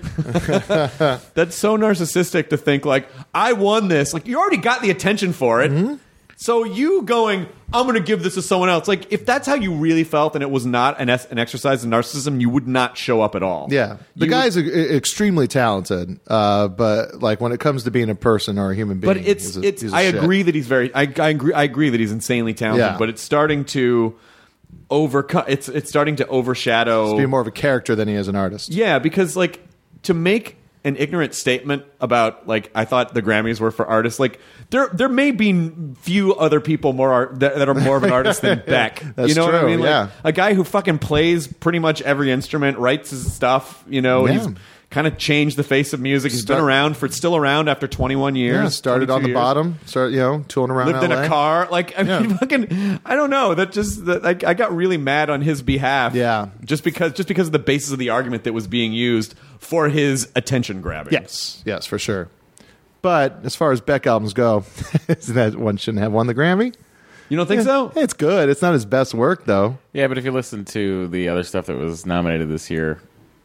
That's so narcissistic to think, like, I won this. Like, you already got the attention for it. Mm-hmm. So you going, I'm going to give this to someone else. Like, if that's how you really felt and it was not an, es- an exercise in narcissism, you would not show up at all. Yeah, the You guy's e- extremely talented, uh, but like when it comes to being a person or a human being, But it's he's a- it's. he's a I shit. agree that he's very. I, I agree. I agree that he's insanely talented. Yeah. But it's starting to overcome. It's it's starting to overshadow. He's being more of a character than he is an artist. Yeah, because like to make an ignorant statement about like I thought the Grammys were for artists. Like there there may be few other people more art, that, that are more of an artist than Beck. That's you know what I true, mean? Like, yeah. a guy who fucking plays pretty much every instrument, writes his stuff. You know, Yeah. he's kind of changed the face of music. He's Start- been around for still around after twenty-one years. Yeah, started on the twenty-two years. bottom, started you know tooling around. Lived in L A. a car, like I mean, Yeah. fucking. I don't know. That just that like I got really mad on his behalf. Yeah. just because just because of the basis of the argument that was being used for his attention grabbing. Yes, yes, for sure. But as far as Beck albums go, that one shouldn't have won the Grammy. You don't think so? It's good. It's not his best work though. Yeah, but if you listen to the other stuff that was nominated this year,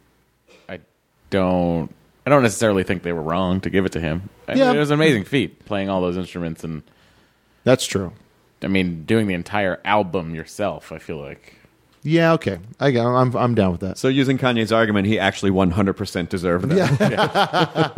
I don't. I don't necessarily think they were wrong to give it to him. I Yeah. mean, it was an amazing feat playing all those instruments and That's true. I mean doing the entire album yourself. I feel like Yeah, okay. I go. I'm I'm down with that. So using Kanye's argument, he actually one hundred percent deserved that.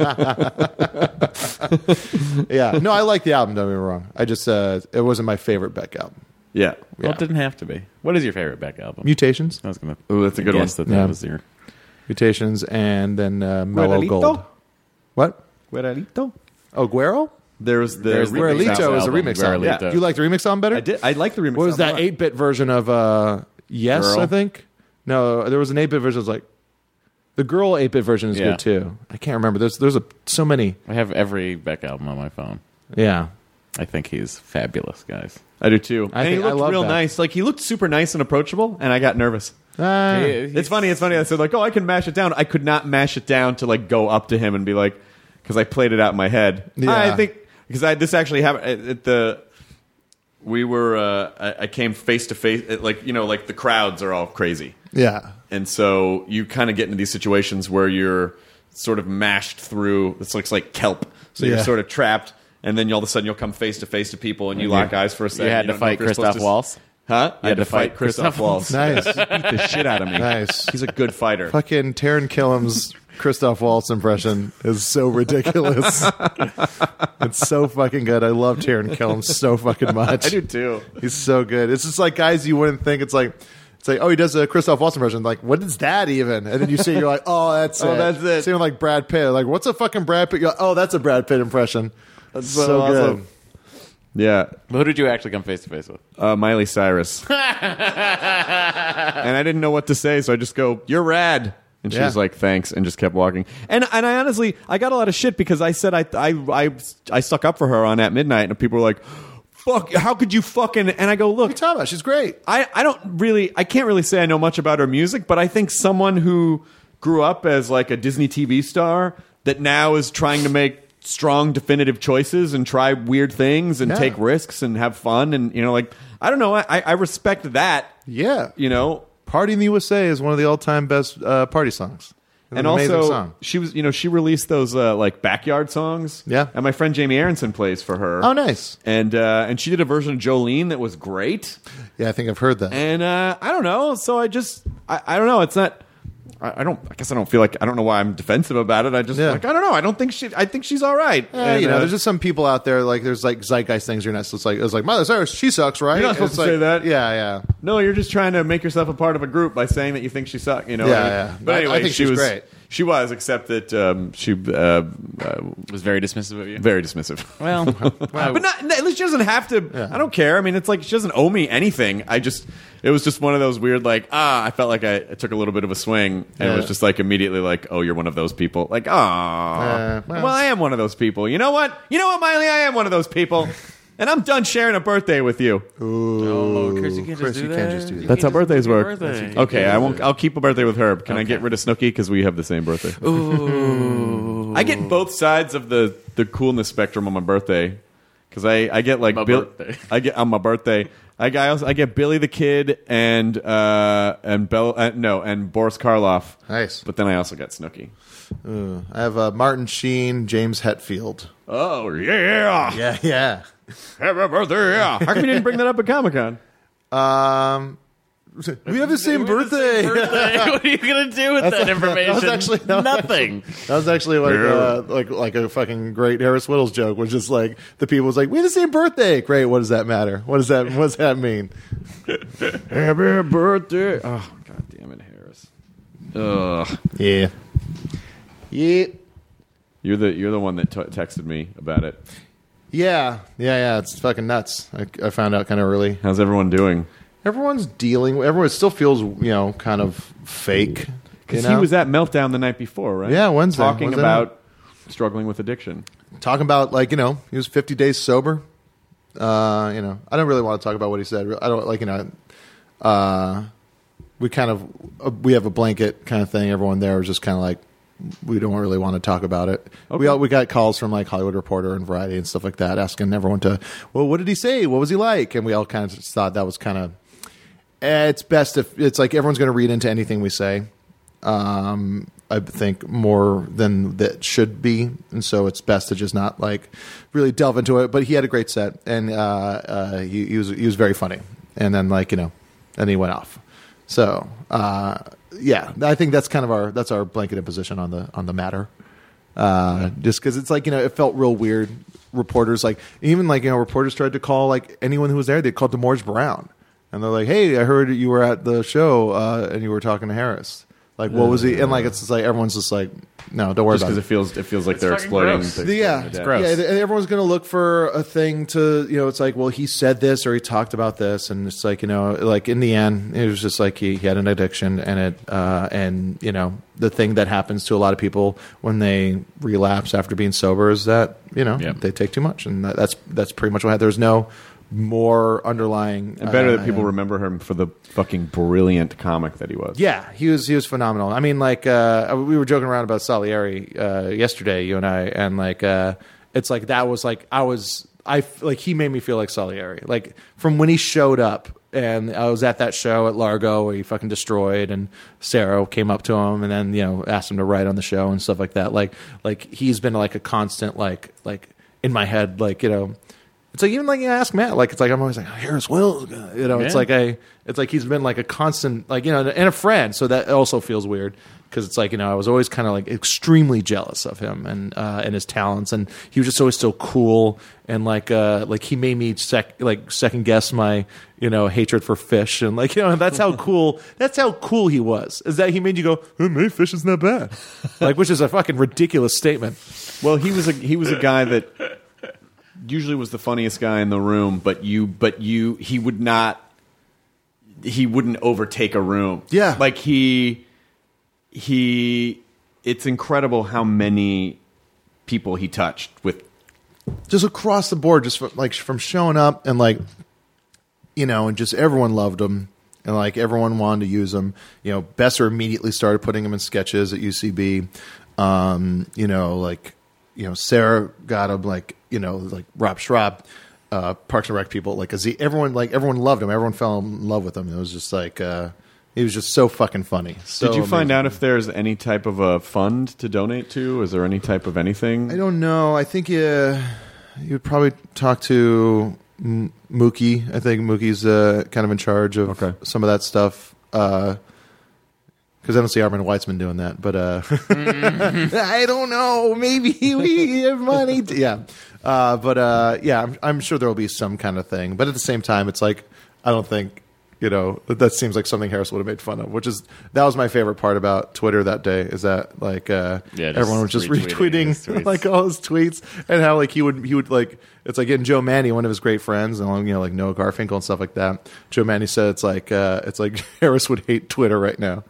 Yeah, no, I like the album. Don't get me wrong. I just uh, it wasn't my favorite Beck album. Yeah. well, Yeah. it didn't have to be. What is your favorite Beck album? Mutations, I was gonna. Ooh, that's a good guess one. That that Yeah. was your. Mutations, and then uh, Mellow Guerrerito? Gold. What? Guerrerito? Oh, Guero? There's the There's the remix Guerrerito album. is a remix album. Yeah. Do you like the remix album better? I did. I like the remix. What was that album a lot. eight-bit version of uh, Yes, Girl? I think? No, there was an eight-bit version that was like... The Girl eight-bit version is Yeah. good, too. I can't remember. There's there's a, so many. I have every Beck album on my phone. Yeah. I think he's fabulous, guys. I do too. I and he think- I looked love real that. nice. Like he looked super nice and approachable, and I got nervous. Uh, It's funny. It's funny. I said like, "Oh, I can mash it down." I could not mash it down to like go up to him and be like, because I played it out in my head. Yeah. I think because I this actually happened at, at the. We were. Uh, I, I came face to face. it- Like you know, like the crowds are all crazy, yeah. and so you kind of get into these situations where you're sort of mashed through. This looks like kelp, so Yeah. you're sort of trapped. And then all of a sudden you'll come face to face to people and you lock eyes for a second. You had to don't know fight if you're Christoph supposed to- Waltz. Huh? I had to fight fight Christoph Christoph Waltz. Nice. Beat the shit out of me. Nice. He's a good fighter. Fucking Taron Killam's Christoph Waltz impression is so ridiculous. It's so fucking good. I love Taron Killam so fucking much. I do too. He's so good. It's just like guys you wouldn't think. It's like it's like oh he does a Christoph Waltz impression. Like what is that even? And then you see you're like oh that's Oh, it. that's it. Same with like Brad Pitt. Like what's a fucking Brad Pitt? You're like, oh that's a Brad Pitt impression. That's so so awesome. good. Yeah. But who did you actually come face to face with? Uh, Miley Cyrus. And I didn't know what to say, so I just go, "You're rad." And she Yeah. was like, "Thanks," and just kept walking. And and I honestly, I got a lot of shit because I said I I I, I stuck up for her on At Midnight, and people were like, "Fuck, how could you fucking?" And I go, What are "Look, you talking about? She's great. I, I don't really, I can't really say I know much about her music, but I think someone who grew up as like a Disney T V star that now is trying to make strong, definitive choices and try weird things and Yeah. take risks and have fun and, you know, like, I don't know, I, I respect that, Yeah. you know. Party in the U S A is one of the all-time best uh, party songs. It's And an amazing also, song. she was, you know, she released those uh, like backyard songs. Yeah. And my friend Jamie Aronson plays for her. Oh, nice. And uh, and she did a version of Jolene that was great. Yeah, I think I've heard that. And uh, I don't know. So I just, I, I don't know. It's not. I, I don't. I guess I don't feel like I don't know why I'm defensive about it. I just Yeah. like I don't know. I don't think she. I think she's all right. Eh, And, you know, uh, there's just some people out there like there's like zeitgeist things. You're not supposed to like. It's like Miley Cyrus, she sucks, right? You're not supposed It's to like- say that. Yeah, yeah, no, you're just trying to make yourself a part of a group by saying that you think she sucks. You know. Yeah, I mean, yeah. But I- I anyway, think she she's was great. She was, except that um, she uh, uh, Was very dismissive of you. very dismissive. Well, But not, at least she doesn't have to. Yeah. I don't care. I mean, it's like she doesn't owe me anything. I just, it was just one of those weird, like, ah, I felt like I, I took a little bit of a swing, and Yeah. it was just like immediately like, oh, you're one of those people. Like, ah, Uh, well, well. I am one of those people. You know what? You know what, Miley? I am one of those people, and I'm done sharing a birthday with you. oh, Chris, you can't Chris, just do you that. can't just do that. You That's how can't just birthdays do your work. birthday. Okay, I won't. I'll keep a birthday with Herb. Can I get rid of Snooki because we have the same birthday? Ooh. I get both sides of the, the coolness spectrum on my birthday because I, I get like My Bill, birthday. I get on my birthday. I, I also I get Billy the Kid and uh and Bell uh, no and Boris Karloff. Nice. But then I also got Snooki. Uh, I have uh, Martin Sheen, James Hetfield. Oh yeah! Yeah, yeah. Happy birthday! Yeah. How come you didn't bring that up at Comic Con? Um, we have the same birthday. What are you gonna do with That's- that information? that was actually- that was nothing. That was actually like Yeah. uh, like like a fucking great Harris Whittles joke. Was just like the people was like, we have the same birthday. Great. What does that matter? What does that What does that mean? Happy birthday! Oh god damn it, Harris. Ugh. Yeah. Yeah. You're the you're the one that t- texted me about it. Yeah. Yeah. Yeah. It's fucking nuts. I, I found out kind of early. How's everyone doing? Everyone's dealing. Everyone still feels you know kind of fake. You Because know? he was at Meltdown the night before, right? Yeah, Wednesday. Talking Wednesday about struggling with addiction. talking about like you know he was fifty days sober. Uh, you know, I don't really want to talk about what he said. I don't like you know. Uh, we kind of uh, we have a blanket kind of thing. Everyone there was just kind of like we don't really want to talk about it. Okay. We all, we got calls from like Hollywood Reporter and Variety and stuff like that, asking everyone to, well, what did he say? What was he like? And we all kind of just thought that was kind of. Eh, it's best if it's like everyone's going to read into anything we say. Um, I think more than that should be, and so it's best to just not like really delve into it. But he had a great set, and uh, uh, he, he was he was very funny. And then like you know, and he went off. So uh, yeah, I think that's kind of our that's our blanketed position on the on the matter. Uh, just because it's like you know, it felt real weird. Reporters like even like you know, reporters tried to call like anyone who was there. They called DeMorge Brown, and they're like, "Hey, I heard you were at the show uh, and you were talking to Harris." Like, what was he? And like, it's just like everyone's just like, no, don't worry Just about because it. it feels it feels like they're fucking exploiting. gross. the- The- yeah, the- gross. yeah. And everyone's going to look for a thing to, you know, it's like, well, he said this or he talked about this, and it's like, you know, like in the end, it was just like he, he had an addiction, and it, uh, and you know, the thing that happens to a lot of people when they relapse after being sober is that you know Yeah. they take too much, and that, that's that's pretty much what happened. There's no more underlying. And better uh, that people remember him for the fucking brilliant comic that he was. Yeah, he was he was phenomenal. I mean, like uh, we were joking around about Salieri uh, yesterday, you and I, and like uh, it's like that was like I was I f- like he made me feel like Salieri, like from when he showed up, and I was at that show at Largo where he fucking destroyed, and Sarah came up to him and then you know asked him to write on the show and stuff like that. Like like he's been like a constant like like in my head, like you know. It's like even like you ask Matt, like it's like I'm always like oh, Harris Will, you know. It's Yeah. like I, it's like he's been like a constant, like you know, and a friend. So that also feels weird because it's like you know I was always kind of like extremely jealous of him and uh, and his talents, and he was just always so cool and like uh, like he made me sec- like second guess my you know hatred for fish and like you know that's how cool that's how cool he was. Is that he made you go, oh, maybe fish is not bad, like which is a fucking ridiculous statement. Well, he was a he was a guy that usually was the funniest guy in the room, but you, but you, he would not, he wouldn't overtake a room. Yeah. Like he, he, it's incredible how many people he touched with. Just across the board, just from, like from showing up and like, you know, and just everyone loved him. And like everyone wanted to use him. You know, Besser immediately started putting him in sketches at U C B. Um, you know, like, you know, Sarah got him, like, you know, like Rob Schraub, uh, Parks and Rec people, like, cause he, everyone, like, everyone loved him. Everyone fell in love with him. It was just like, uh, he was just so fucking funny. So Did you find amazing. out if there's any type of a fund to donate to? Is there any type of anything? I don't know. I think uh, you would probably talk to M- Mookie. I think Mookie's uh, kind of in charge of Okay. some of that stuff. Because I don't see Armin Weitzman doing that. But uh, I don't know. Maybe we have money. To, yeah. Uh, but uh, yeah, I'm, I'm sure there will be some kind of thing. But at the same time, it's like, I don't think, you know, that seems like something Harris would have made fun of, which is, that was my favorite part about Twitter that day, is that like uh, Yeah, just everyone was just retweeting his retweeting tweets. like all his tweets, and how like he would he would like, it's like in Joe Manny, one of his great friends, and you know, like Noah Garfinkel and stuff like that. Joe Manny said it's like uh, it's like Harris would hate Twitter right now.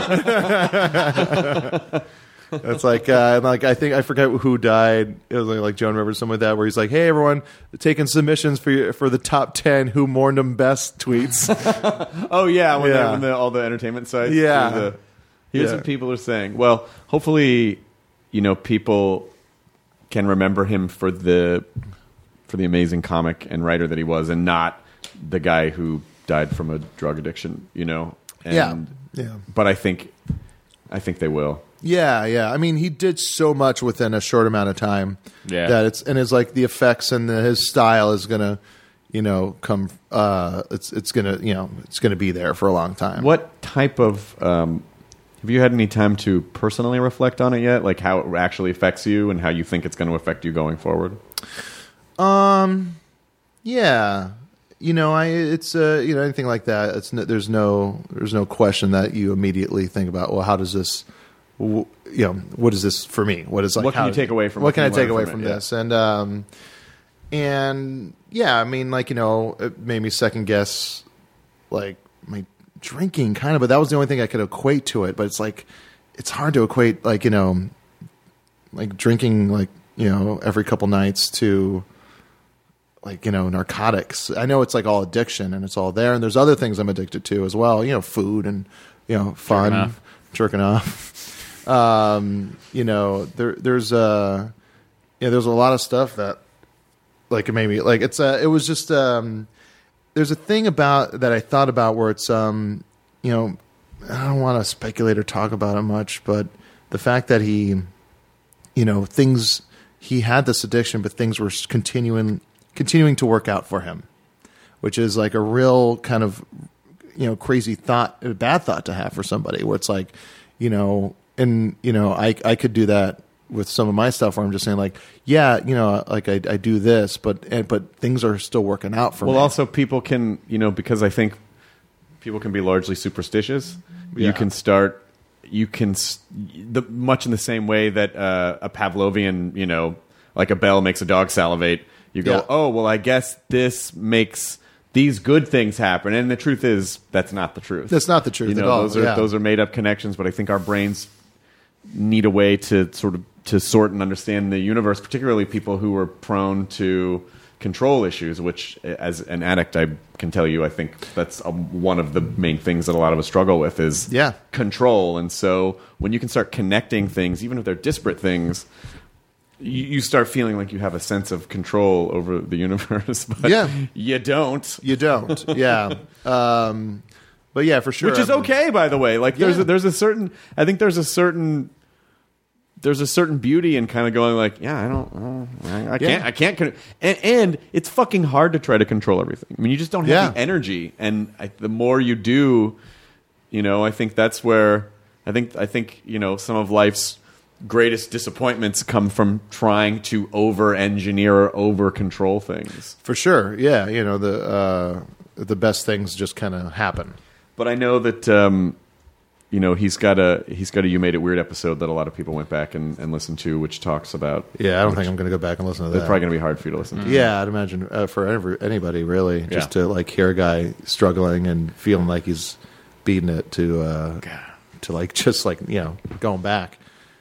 It's like, uh, and like I think I forget who died. It was like, like Joan Rivers, something like that, where he's like, "Hey, everyone, taking submissions for your, for the top ten who mourned him best tweets." Oh yeah, when, Yeah. they're- when the, all the entertainment sites. Yeah. do the- here's Yeah. what people are saying. Well, hopefully, you know, people can remember him for the for the amazing comic and writer that he was, and not the guy who died from a drug addiction. You know. And, Yeah. Yeah. But I think, I think they will. Yeah, yeah. I mean, he did so much within a short amount of time. Yeah. That it's and it's like the effects and the, his style is gonna, you know, come. Uh, it's it's gonna you know it's gonna be there for a long time. What type of um, have you had any time to personally reflect on it yet? Like how it actually affects you and how you think it's going to affect you going forward? Um, yeah. You know, I it's uh, you know anything like that. It's no, there's no there's no question that you immediately think about. Well, how does this, w- you know, what is this for me? What is like? What can how- you take away from it? What can I What can you take learn away from from it? Yeah. this? And um, and yeah, I mean, like you know, it made me second guess, like my drinking kind of. But that was the only thing I could equate to it. But it's like, it's hard to equate like you know, like drinking like you know every couple nights to. Like, you know, narcotics. I know it's like all addiction and it's all there. And there's other things I'm addicted to as well. You know, food and, you know, fun, jerking off. um, you know, there, there's, uh, yeah, there's a lot of stuff that like maybe like it's, uh, it was just, um, there's a thing about that I thought about where it's, um, you know, I don't want to speculate or talk about it much, but the fact that he, you know, things, he had this addiction, but things were continuing, continuing to work out for him, which is like a real kind of, you know, crazy thought, a bad thought to have for somebody where it's like, you know, and, you know, I, I could do that with some of my stuff where I'm just saying like, yeah, you know, like I, I do this, but, and, but things are still working out for Well, me. also people can, you know, because I think people can be largely superstitious. Yeah. You can start, you can, s- the, much in the same way that uh, a Pavlovian, you know, like a bell makes a dog salivate. You go, Yeah. oh, well, I guess this makes these good things happen. And the truth is, that's not the truth. That's not the truth You know, at all, those are yeah. those are made up connections. But I think our brains need a way to sort of to sort and understand the universe, particularly people who are prone to control issues. Which, as an addict, I can tell you, I think that's a, one of the main things that a lot of us struggle with is Yeah. control. And so, when you can start connecting things, even if they're disparate things. You you start feeling like you have a sense of control over the universe, but Yeah. you don't. You don't. Yeah. Um, but yeah, for sure. Which is I mean, okay, by the way. Like there's Yeah. a, there's a certain I think there's a certain there's a certain beauty in kind of going like, yeah, I don't, I, don't, I, I can't, Yeah. I can't, con- and, and it's fucking hard to try to control everything. I mean, you just don't have Yeah. the energy, and I, the more you do, you know, I think that's where I think I think you know some of life's greatest disappointments come from trying to over engineer or over control things. For sure. Yeah. You know, the, uh, the best things just kind of happen. But I know that um, you know, he's got a he's got a You Made It Weird episode that a lot of people went back and, and listened to, which talks about. Yeah, I don't think I'm going to go back and listen to that. It's probably going to be hard for you to listen to. Yeah, I'd imagine uh, for every, anybody really, just Yeah. to like hear a guy struggling and feeling like he's beating it to uh, to like just like you know going back.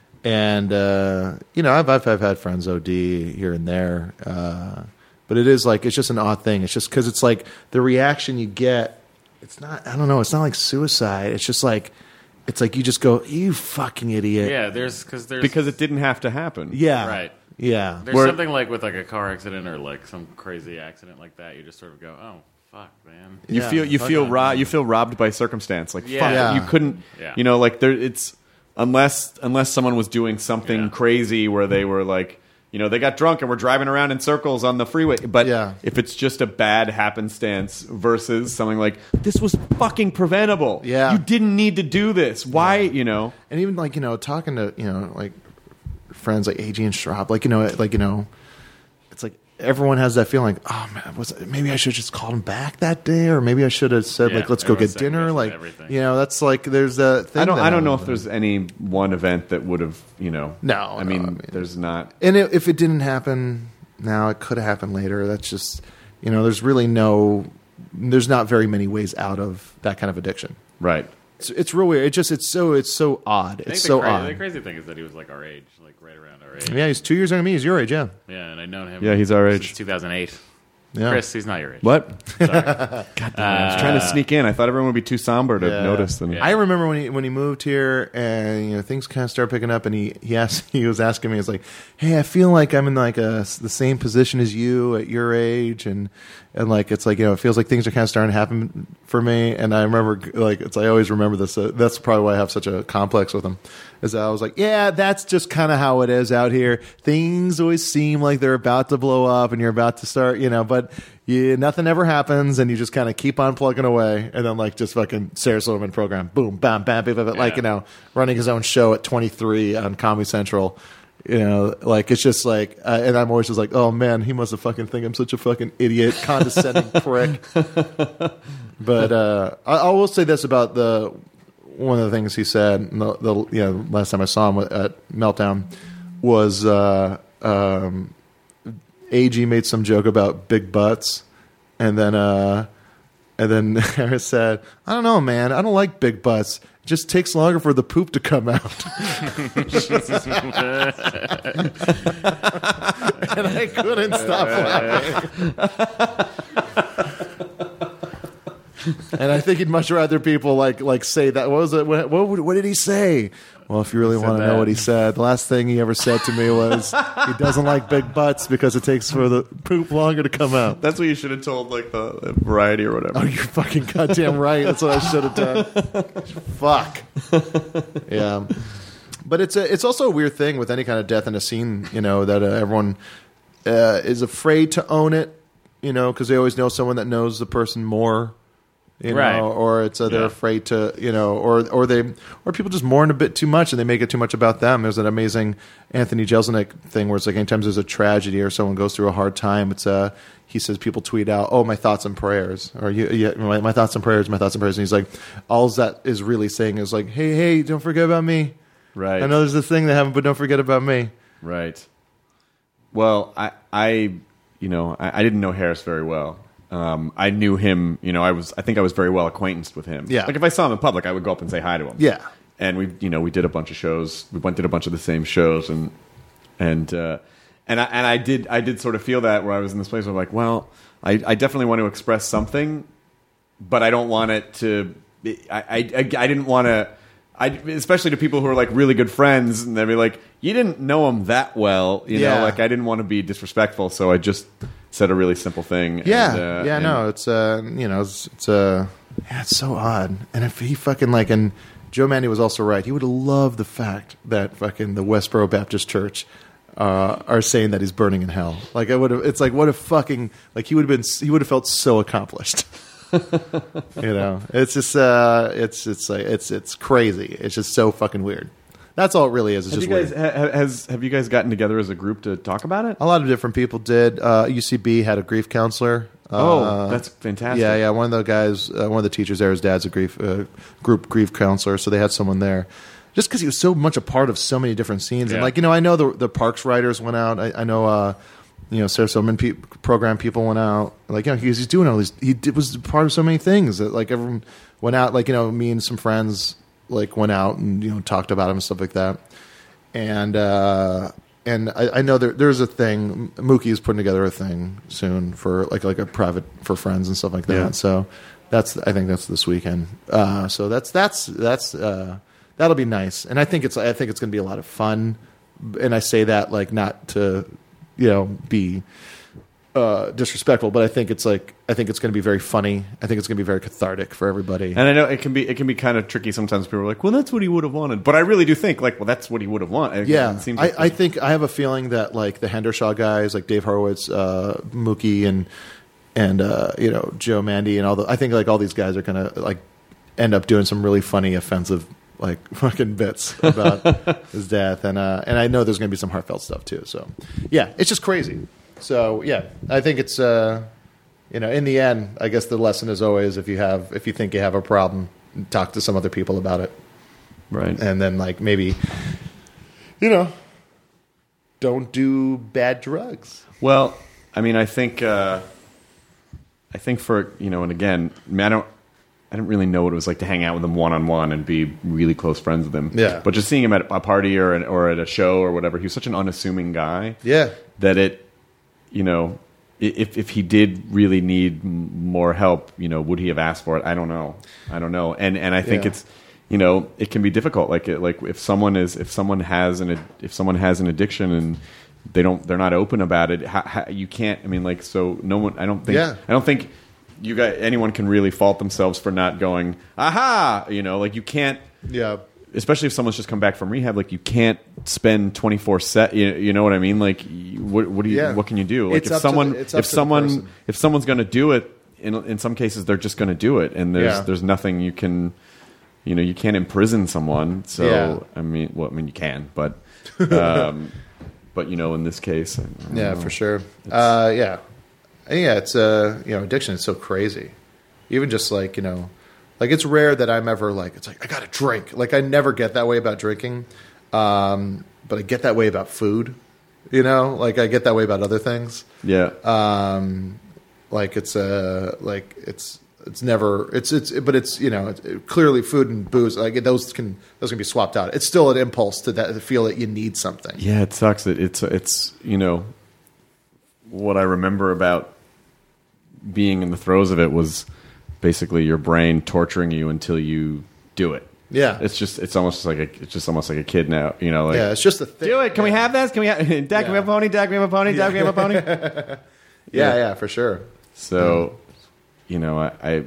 And uh, you know, I've, I've I've had friends O D here and there, uh, but it is like it's just an odd thing. It's just because it's like the reaction you get. It's not. I don't know. It's not like suicide. It's just like. It's like you just go, you fucking idiot. Yeah, there's because there's Because it didn't have to happen. Yeah. right. Yeah. There's Where- something like with like a car accident or like some crazy accident like that. You just sort of go, oh fuck, man. You Yeah, feel you fuck feel it. ro- you feel robbed by circumstance. Like Yeah. fuck, Yeah. you couldn't. Yeah. You know, like there. It's unless unless someone was doing something Yeah. crazy where they were like, you know, they got drunk and were driving around in circles on the freeway. But Yeah. if it's just a bad happenstance versus something like this was fucking preventable. Yeah. you didn't need to do this. Why? You know. And even like you know talking to you know like friends like A G and Schraub, like you know like you know it's like everyone has that feeling like, oh man, was maybe I should have just called him back that day, or maybe I should have said Yeah, like let's go get everyone's second dinner, guessing like everything. you know that's like there's that thing. I don't. that I don't know if happens. there's any one event that would have. You know. No, I no, mean, I mean- there's not. And it, if it didn't happen now, it could have happened later. That's just you know there's really no there's not very many ways out of that kind of addiction. Right. It's, it's real weird. It just it's so it's so odd. I think It's the so cra- odd. The crazy thing is that he was like our age, like right around our age. Yeah, he's two years younger than me. He's your age, yeah. Yeah, and I've known him. Yeah, he's our age. since two thousand eight. Yeah. Chris, he's not your age. What? Sorry. God damn, I was trying to sneak in. I thought everyone would be too somber to Yeah. notice. And Yeah. I remember when he when he moved here and you know things kind of started picking up and he he asked he was asking me he's like, hey, I feel like I'm in like a the same position as you at your age and and like it's like you know it feels like things are kind of starting to happen for me and I remember like it's I always remember this uh, that's probably why I have such a complex with him is that I was like yeah that's just kind of how it is out here. Things always seem like they're about to blow up and you're about to start you know but. Yeah, nothing ever happens, and you just kind of keep on plugging away, and then like just fucking Sarah Silverman program, boom, bam, bam, bam, bam, bam, like Yeah. you know, running his own show at twenty-three on Comedy Central, you know, like it's just like, uh, and I'm always just like, oh man, he must have fucking think I'm such a fucking idiot, condescending prick. But uh, I, I will say this about the one of the things he said, the, the you know, last time I saw him at Meltdown was. Uh, um, A G made some joke about big butts, and then uh, and then Harris said, "I don't know, man. I don't like big butts. It just takes longer for the poop to come out." And I couldn't stop laughing. And I think he'd much rather people like like say that. What was it? What, what, what did he say? Well, if you really want to know that. what he said, the last thing he ever said to me was he doesn't like big butts because it takes for the poop longer to come out. that's what you should have told, like the, the Variety or whatever. Oh, you're fucking goddamn right. That's what I should have done. Fuck. Yeah. But it's a, it's also a weird thing with any kind of death in a scene, you know, that uh, everyone uh, is afraid to own it, you know, because they always know someone that knows the person more. You know, Right. or it's uh, they're Yeah. afraid to, you know, or or they or people just mourn a bit too much and they make it too much about them. There's an amazing Anthony Jeselnik thing where it's like anytime there's a tragedy or someone goes through a hard time, it's uh he says people tweet out, "Oh, my thoughts and prayers," or "You, yeah, my, my thoughts and prayers, my thoughts and prayers," and he's like, all that is really saying is like, "Hey, hey, don't forget about me." Right. I know there's this thing that happened, but don't forget about me. Right. Well, I, I, you know, I, I didn't know Harris very well. Um, I knew him. You know, I was. I think I was very well acquainted with him. Yeah. Like if I saw him in public, I would go up and say hi to him. Yeah. And we, you know, we did a bunch of shows. We went did a bunch of the same shows, and and uh, and I and I did I did sort of feel that where I was in this place where I'm like, well, I, I definitely want to express something, but I don't want it to. I I, I didn't want to. I, especially to people who are like really good friends, and they'd be like, "You didn't know him that well," you Yeah. know. Like I didn't want to be disrespectful, so I just said a really simple thing. Yeah, and, uh, yeah, and- no, it's uh, you know, it's it's uh, yeah, it's so odd. And if he fucking like, and Joe Mandy was also right. He would have loved the fact that fucking the Westboro Baptist Church uh, are saying that he's burning in hell. Like I would have. It's like what a fucking like he would have been. He would have felt so accomplished. You know, it's just uh, it's it's like it's it's crazy. It's just so fucking weird. That's all it really is. It's Have just you guys weird. ha, has have you guys gotten together as a group to talk about it? A lot of different people did. Uh, U C B had a grief counselor Oh, that's fantastic. Yeah, yeah. One of the guys, uh, one of the teachers there, his dad's a grief uh, group grief counselor, so they had someone there. Just because he was so much a part of so many different scenes, Yeah. and like you know, I know the the Parks writers went out. I, I know, uh, you know, Sarah Silverman pe- program people went out. Like you know, he was he's doing all these. He did, was part of so many things that like everyone went out. Like you know, me and some friends like went out and you know talked about him and stuff like that. And uh, and I, I know there, there's a thing. Mookie is putting together a thing soon for like like a private for friends and stuff like that. Yeah. So that's I think that's this weekend. Uh, so that's that's that's uh, that'll be nice. And I think it's I think it's going to be a lot of fun. And I say that like not to you know be uh, disrespectful, but I think it's like I think it's going to be very funny. I think it's going to be very cathartic for everybody. And I know it can be it can be kind of tricky sometimes. People are like, "Well, that's what he would have wanted," but I really do think like, "Well, that's what he would have wanted." Yeah, it seems I, like I think I have a feeling that like the Hendershaw guys, like Dave Horowitz, uh, Mookie, and and uh, you know Joe Mandy, and all the I think like all these guys are gonna like end up doing some really funny, offensive like fucking bits about his death, and uh, and I know there's gonna be some heartfelt stuff too. So yeah, it's just crazy. So yeah, I think it's uh, you know in the end, I guess the lesson is always if you have if you think you have a problem, talk to some other people about it. right. And then, like, maybe, you know, don't do bad drugs. Well, I mean, I think, uh, I think for you know, and again, I, mean, I don't, I didn't really know what it was like to hang out with him one on one and be really close friends with him. Yeah. But just seeing him at a party or an, or at a show or whatever, he was such an unassuming guy. Yeah. That it, you know, i- if if he did really need m- more help, you know, would he have asked for it? I don't know. I don't know. And and I think Yeah. it's, you know, it can be difficult. Like it, like if someone is if someone has an ad- if someone has an addiction and they don't they're not open about it, how, how, you can't. I mean, like so no one. I don't think. Yeah. I don't think you guys anyone can really fault themselves for not going. Aha! You know, like you can't. Yeah. Especially if someone's just come back from rehab, like you can't spend twenty-four set. You, you know what I mean? Like, you- what, what do you? Yeah. What can you do? Like, It's if up to someone, the- it's up if to the someone, person. if someone's going to do it, in in some cases, they're just going to do it, and there's Yeah. there's nothing you can, you know, you can't imprison someone. So Yeah. I mean, well, I mean, you can, but, um, but you know, in this case, I don't Yeah, know. for sure. Uh, yeah. Yeah, it's, uh, you know, addiction is so crazy. Even just like, you know, like it's rare that I'm ever like, it's like, I got to drink. Like, I never get that way about drinking. Um, but I get that way about food, you know, like I get that way about other things. Yeah. Um, like it's uh like it's it's never it's it's but it's you know it's, it, clearly food and booze like those can those can be swapped out. It's still an impulse to that to feel that you need something. Yeah, it sucks. It, it's it's you know what I remember about being in the throes of it was basically your brain torturing you until you do it. Yeah, It's just it's almost like a it's just almost like a kid now. You know, like yeah, it's just a thing. do it. Can we have this? Can we have Dad? Can we have a pony? Dad, can we have a pony? Dad, can we have a pony? Yeah, Yeah. yeah, for sure. So, you know, I, I,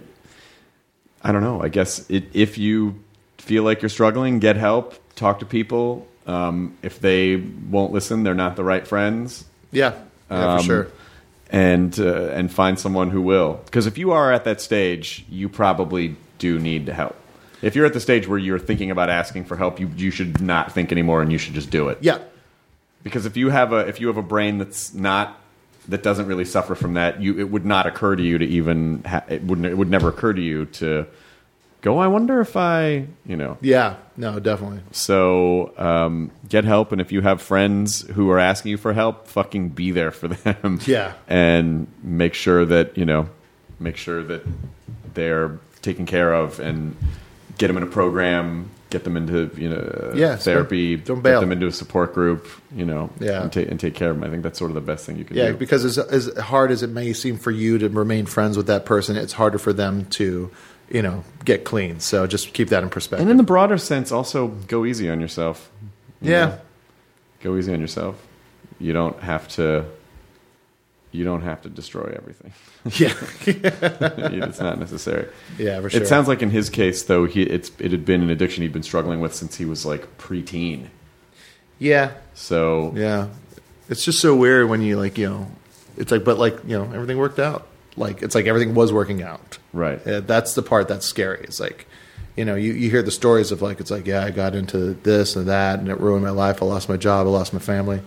I don't know. I guess it, if you feel like you're struggling, get help, talk to people. Um, if they won't listen, they're not the right friends. Yeah, yeah, Um, for sure. And uh, and find someone who will. Because if you are at that stage, you probably do need help. If you're at the stage where you're thinking about asking for help, you you should not think anymore, and you should just do it. Yeah, Because if you have a if you have a brain that's not that doesn't really suffer from that, you it would not occur to you to even ha- it wouldn't it would never occur to you to go. I wonder if I you know. yeah, no, definitely. So um, get help, and if you have friends who are asking you for help, fucking be there for them. Yeah. and make sure that you know, make sure that they're taken care of, and get them in a program. Get them into you know Yeah, therapy. don't get bail. them into a support group. You know, Yeah. and, ta- and take care of them. I think that's sort of the best thing you can Yeah, do. because as as hard as it may seem for you to remain friends with that person, it's harder for them to, you know, get clean. So just keep that in perspective. And in the broader sense, also go easy on yourself. You Yeah. know? Go easy on yourself. You don't have to. You don't have to destroy everything. yeah, It's not necessary. yeah, for sure. It sounds like in his case, though, he it's it had been an addiction he'd been struggling with since he was like preteen. yeah, So yeah. It's just so weird when you like, you know, it's like, but like, you know, everything worked out. Like it's like everything was working out. right, Uh, that's the part that's scary. It's like, you know, you, you hear the stories of like, it's like, yeah, I got into this and that, and it ruined my life. I lost my job. I lost my family.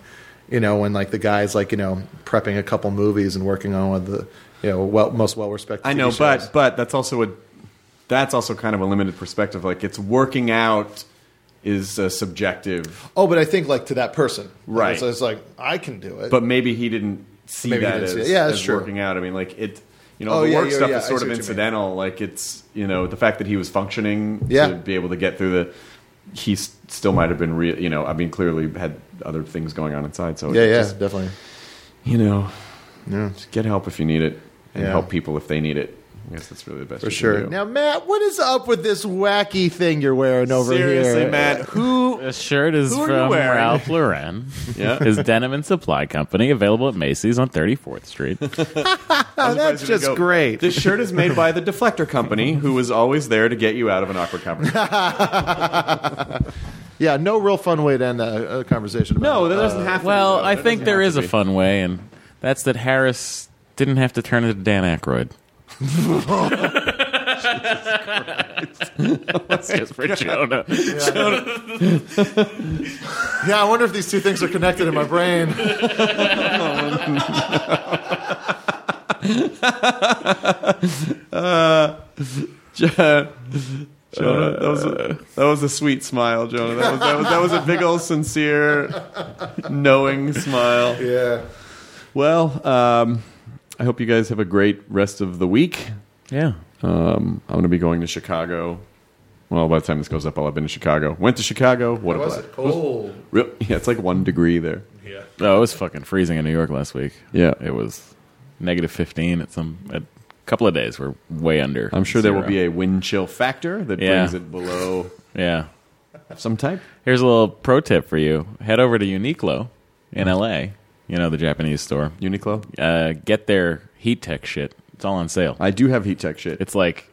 You know, when like the guy's like you know prepping a couple movies and working on one of the you know well, most well respected. I know, but but that's also a that's also kind of a limited perspective. Like it's working out is uh, subjective. Oh, but I think like to that person, right? Like, so it's like I can do it, but maybe he didn't see Maybe he that didn't as, see it. Yeah, that's as true. working out. I mean, like it. You know, Oh, the yeah, work yeah, stuff yeah, is I sort see of what you mean. incidental. Like it's you know the fact that he was functioning Yeah. to be able to get through the. He s- still might have been real. You know, I mean, clearly had other things going on inside. So yeah, it yeah, just, definitely. you know, Yeah. just get help if you need it, and Yeah. help people if they need it. I guess that's really the best For you sure. Can do. Now, Matt, what is up with this wacky thing you're wearing over Seriously, here? Matt, who? This shirt is Who are you from wearing? Ralph Lauren. Yeah. His Denim and Supply Company, available at Macy's on thirty-fourth Street. Oh, that's surprised you didn't just go, great. This shirt is made by the Deflector Company, who is always there to get you out of an awkward conversation. Yeah, no real fun way to end a, a conversation. About No, it. that doesn't Uh, have to. Well, be, though. I That think doesn't there have is to a be. fun way, and that's that Harris didn't have to turn into Dan Aykroyd. That's just for Jonah. Yeah, I wonder if these two things are connected in my brain. Jonah, that was a, that was a sweet smile, Jonah. That was that was, that was a big old sincere, knowing smile. Yeah. Well, um, I hope you guys have a great rest of the week. Yeah. Um, I'm going to be going to Chicago. Well, by the time this goes up, I'll have been to Chicago. Went to Chicago. What, What a was blast. it? Cold. Real, yeah, it's like one degree there. Oh, it was fucking freezing in New York last week. Yeah. It was negative fifteen at some at a couple of days. We're way under. I'm sure there will zero. be a wind chill factor that Yeah. brings it below Yeah. some type. Here's a little pro tip for you. Head over to Uniqlo in L A. You know, the Japanese store. Uniqlo. Uh, get their heat tech shit. It's all on sale. I do have heat tech shit. It's like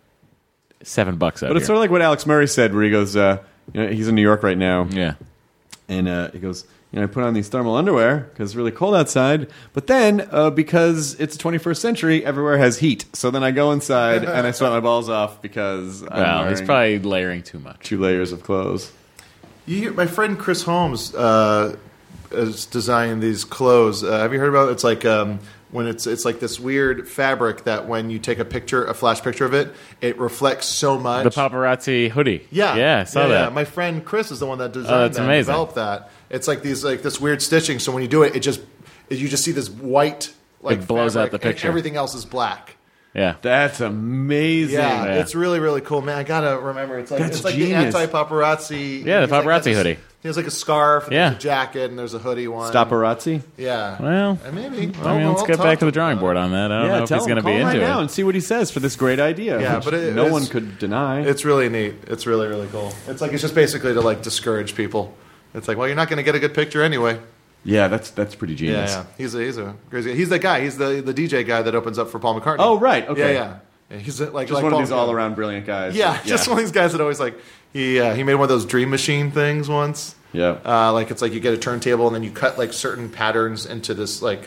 seven bucks out But it's here. sort of like what Alex Murray said, where he goes, uh, you know, he's in New York right now, Yeah. and uh, he goes, you know, I put on these thermal underwear because it's really cold outside. But then, uh, because it's the twenty-first century, everywhere has heat. So then I go inside and I sweat my balls off because I'm Well, he's wearing probably layering too much. two layers of clothes. You hear, my friend Chris Holmes uh, is designing these clothes. Uh, have you heard about it? It's like um, when it's it's like this weird fabric that when you take a picture, a flash picture of it, it reflects so much. The paparazzi hoodie. Yeah, Yeah, I saw Yeah, that. yeah. My friend Chris is the one that designed Oh, that's that, and amazing. developed that. It's like these like this weird stitching. So when you do it, it just you just see this white like It blows out fabric, the and picture. everything else is black. Yeah. That's amazing. Yeah, Yeah. it's really really cool, man. I gotta remember. It's like That's it's like genius. the anti paparazzi. Yeah, the paparazzi hoodie. There's like a scarf, and Yeah. there's a jacket, and there's a hoodie one. Stopparazzi? Yeah. Well, And maybe. I mean, I'll- let's I'll get talk back to the him drawing about board it. on that. I don't know if tell he's him, going to call be him into right it. now and see what he says for this great idea. Yeah, which but it- no it's- one could deny. It's really neat. It's really really cool. It's like it's just basically to like discourage people. It's like, well, you're not going to get a good picture anyway. yeah, that's that's pretty Yeah, genius. yeah. He's a he's a crazy. Guy. He's the guy. He's the the D J guy that opens up for Paul McCartney. Oh, right, okay. Yeah, yeah. Yeah, he's like Just like one Paul of these McCartney. all-around brilliant guys. Yeah, just one of these guys that always like he uh, he made one of those dream machine things once. Yeah. Uh, like it's like you get a turntable and then you cut like certain patterns into this like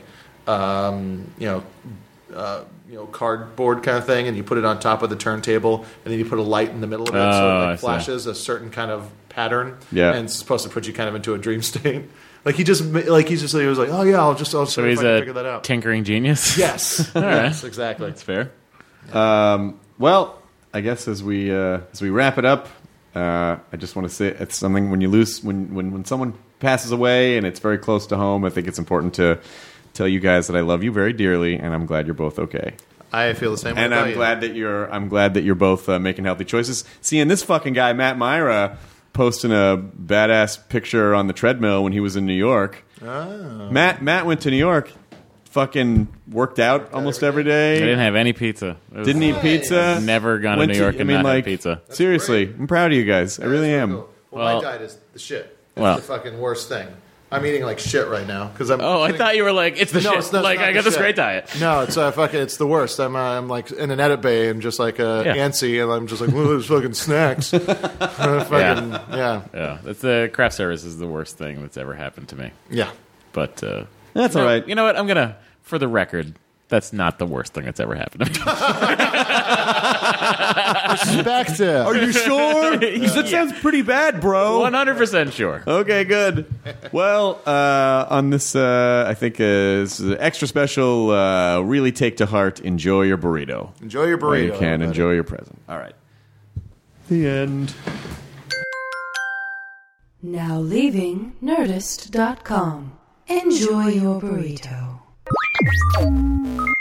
um, you know uh, you know cardboard kind of thing, and you put it on top of the turntable, and then you put a light in the middle of it, so Oh, it I like see. flashes a certain kind of pattern. Yeah. and it's supposed to put you kind of into a dream state. Like he just like he's just he was like, oh yeah, I'll just I'll So see if he's I can a figure that out. tinkering genius? Yes, All right. yes, exactly. That's fair. Um, well, I guess as we uh, as we wrap it up, uh, I just want to say it's something when you lose when, when when someone passes away and it's very close to home. I think it's important to tell you guys that I love you very dearly, and I'm glad you're both okay. I feel the same way And about I'm you. glad that you're I'm glad that you're both uh, making healthy choices. Seeing this fucking guy Matt Myra posting a badass picture on the treadmill when he was in New York. Oh. Matt Matt went to New York, fucking worked out almost every I day. didn't have any pizza. It was- Didn't eat pizza. Never gone to Went New York I and mean, not had like, pizza. Seriously, great. I'm proud of you guys. I really That's am. cool. Well, Well- my diet is the shit. It's Well- the fucking worst thing. I'm eating like shit right now because I'm. Oh, I sitting- thought you were like, it's the No, shit. it's not- it's like, not I the got this shit. great diet. No, it's uh, fucking. It's the worst. I'm. Uh, I'm like in an edit bay and just like uh, Yeah. antsy, and I'm just like, well, there's fucking snacks. Uh, fucking, yeah. Yeah, that's the craft service is the worst thing that's ever happened to me. yeah, But uh, That's you all know- right. You know what? I'm gonna, for the record, that's not the worst thing that's ever happened to me. Perspective. Are you sure? Because that sounds pretty bad, bro. one hundred percent sure. Okay, good. Well, uh, on this, uh, I think, uh, this is an extra special, uh, really take to heart, enjoy your burrito. Enjoy your Or burrito. you can everybody. enjoy your present. All right. The end. Now leaving Nerdist dot com. Enjoy your burrito.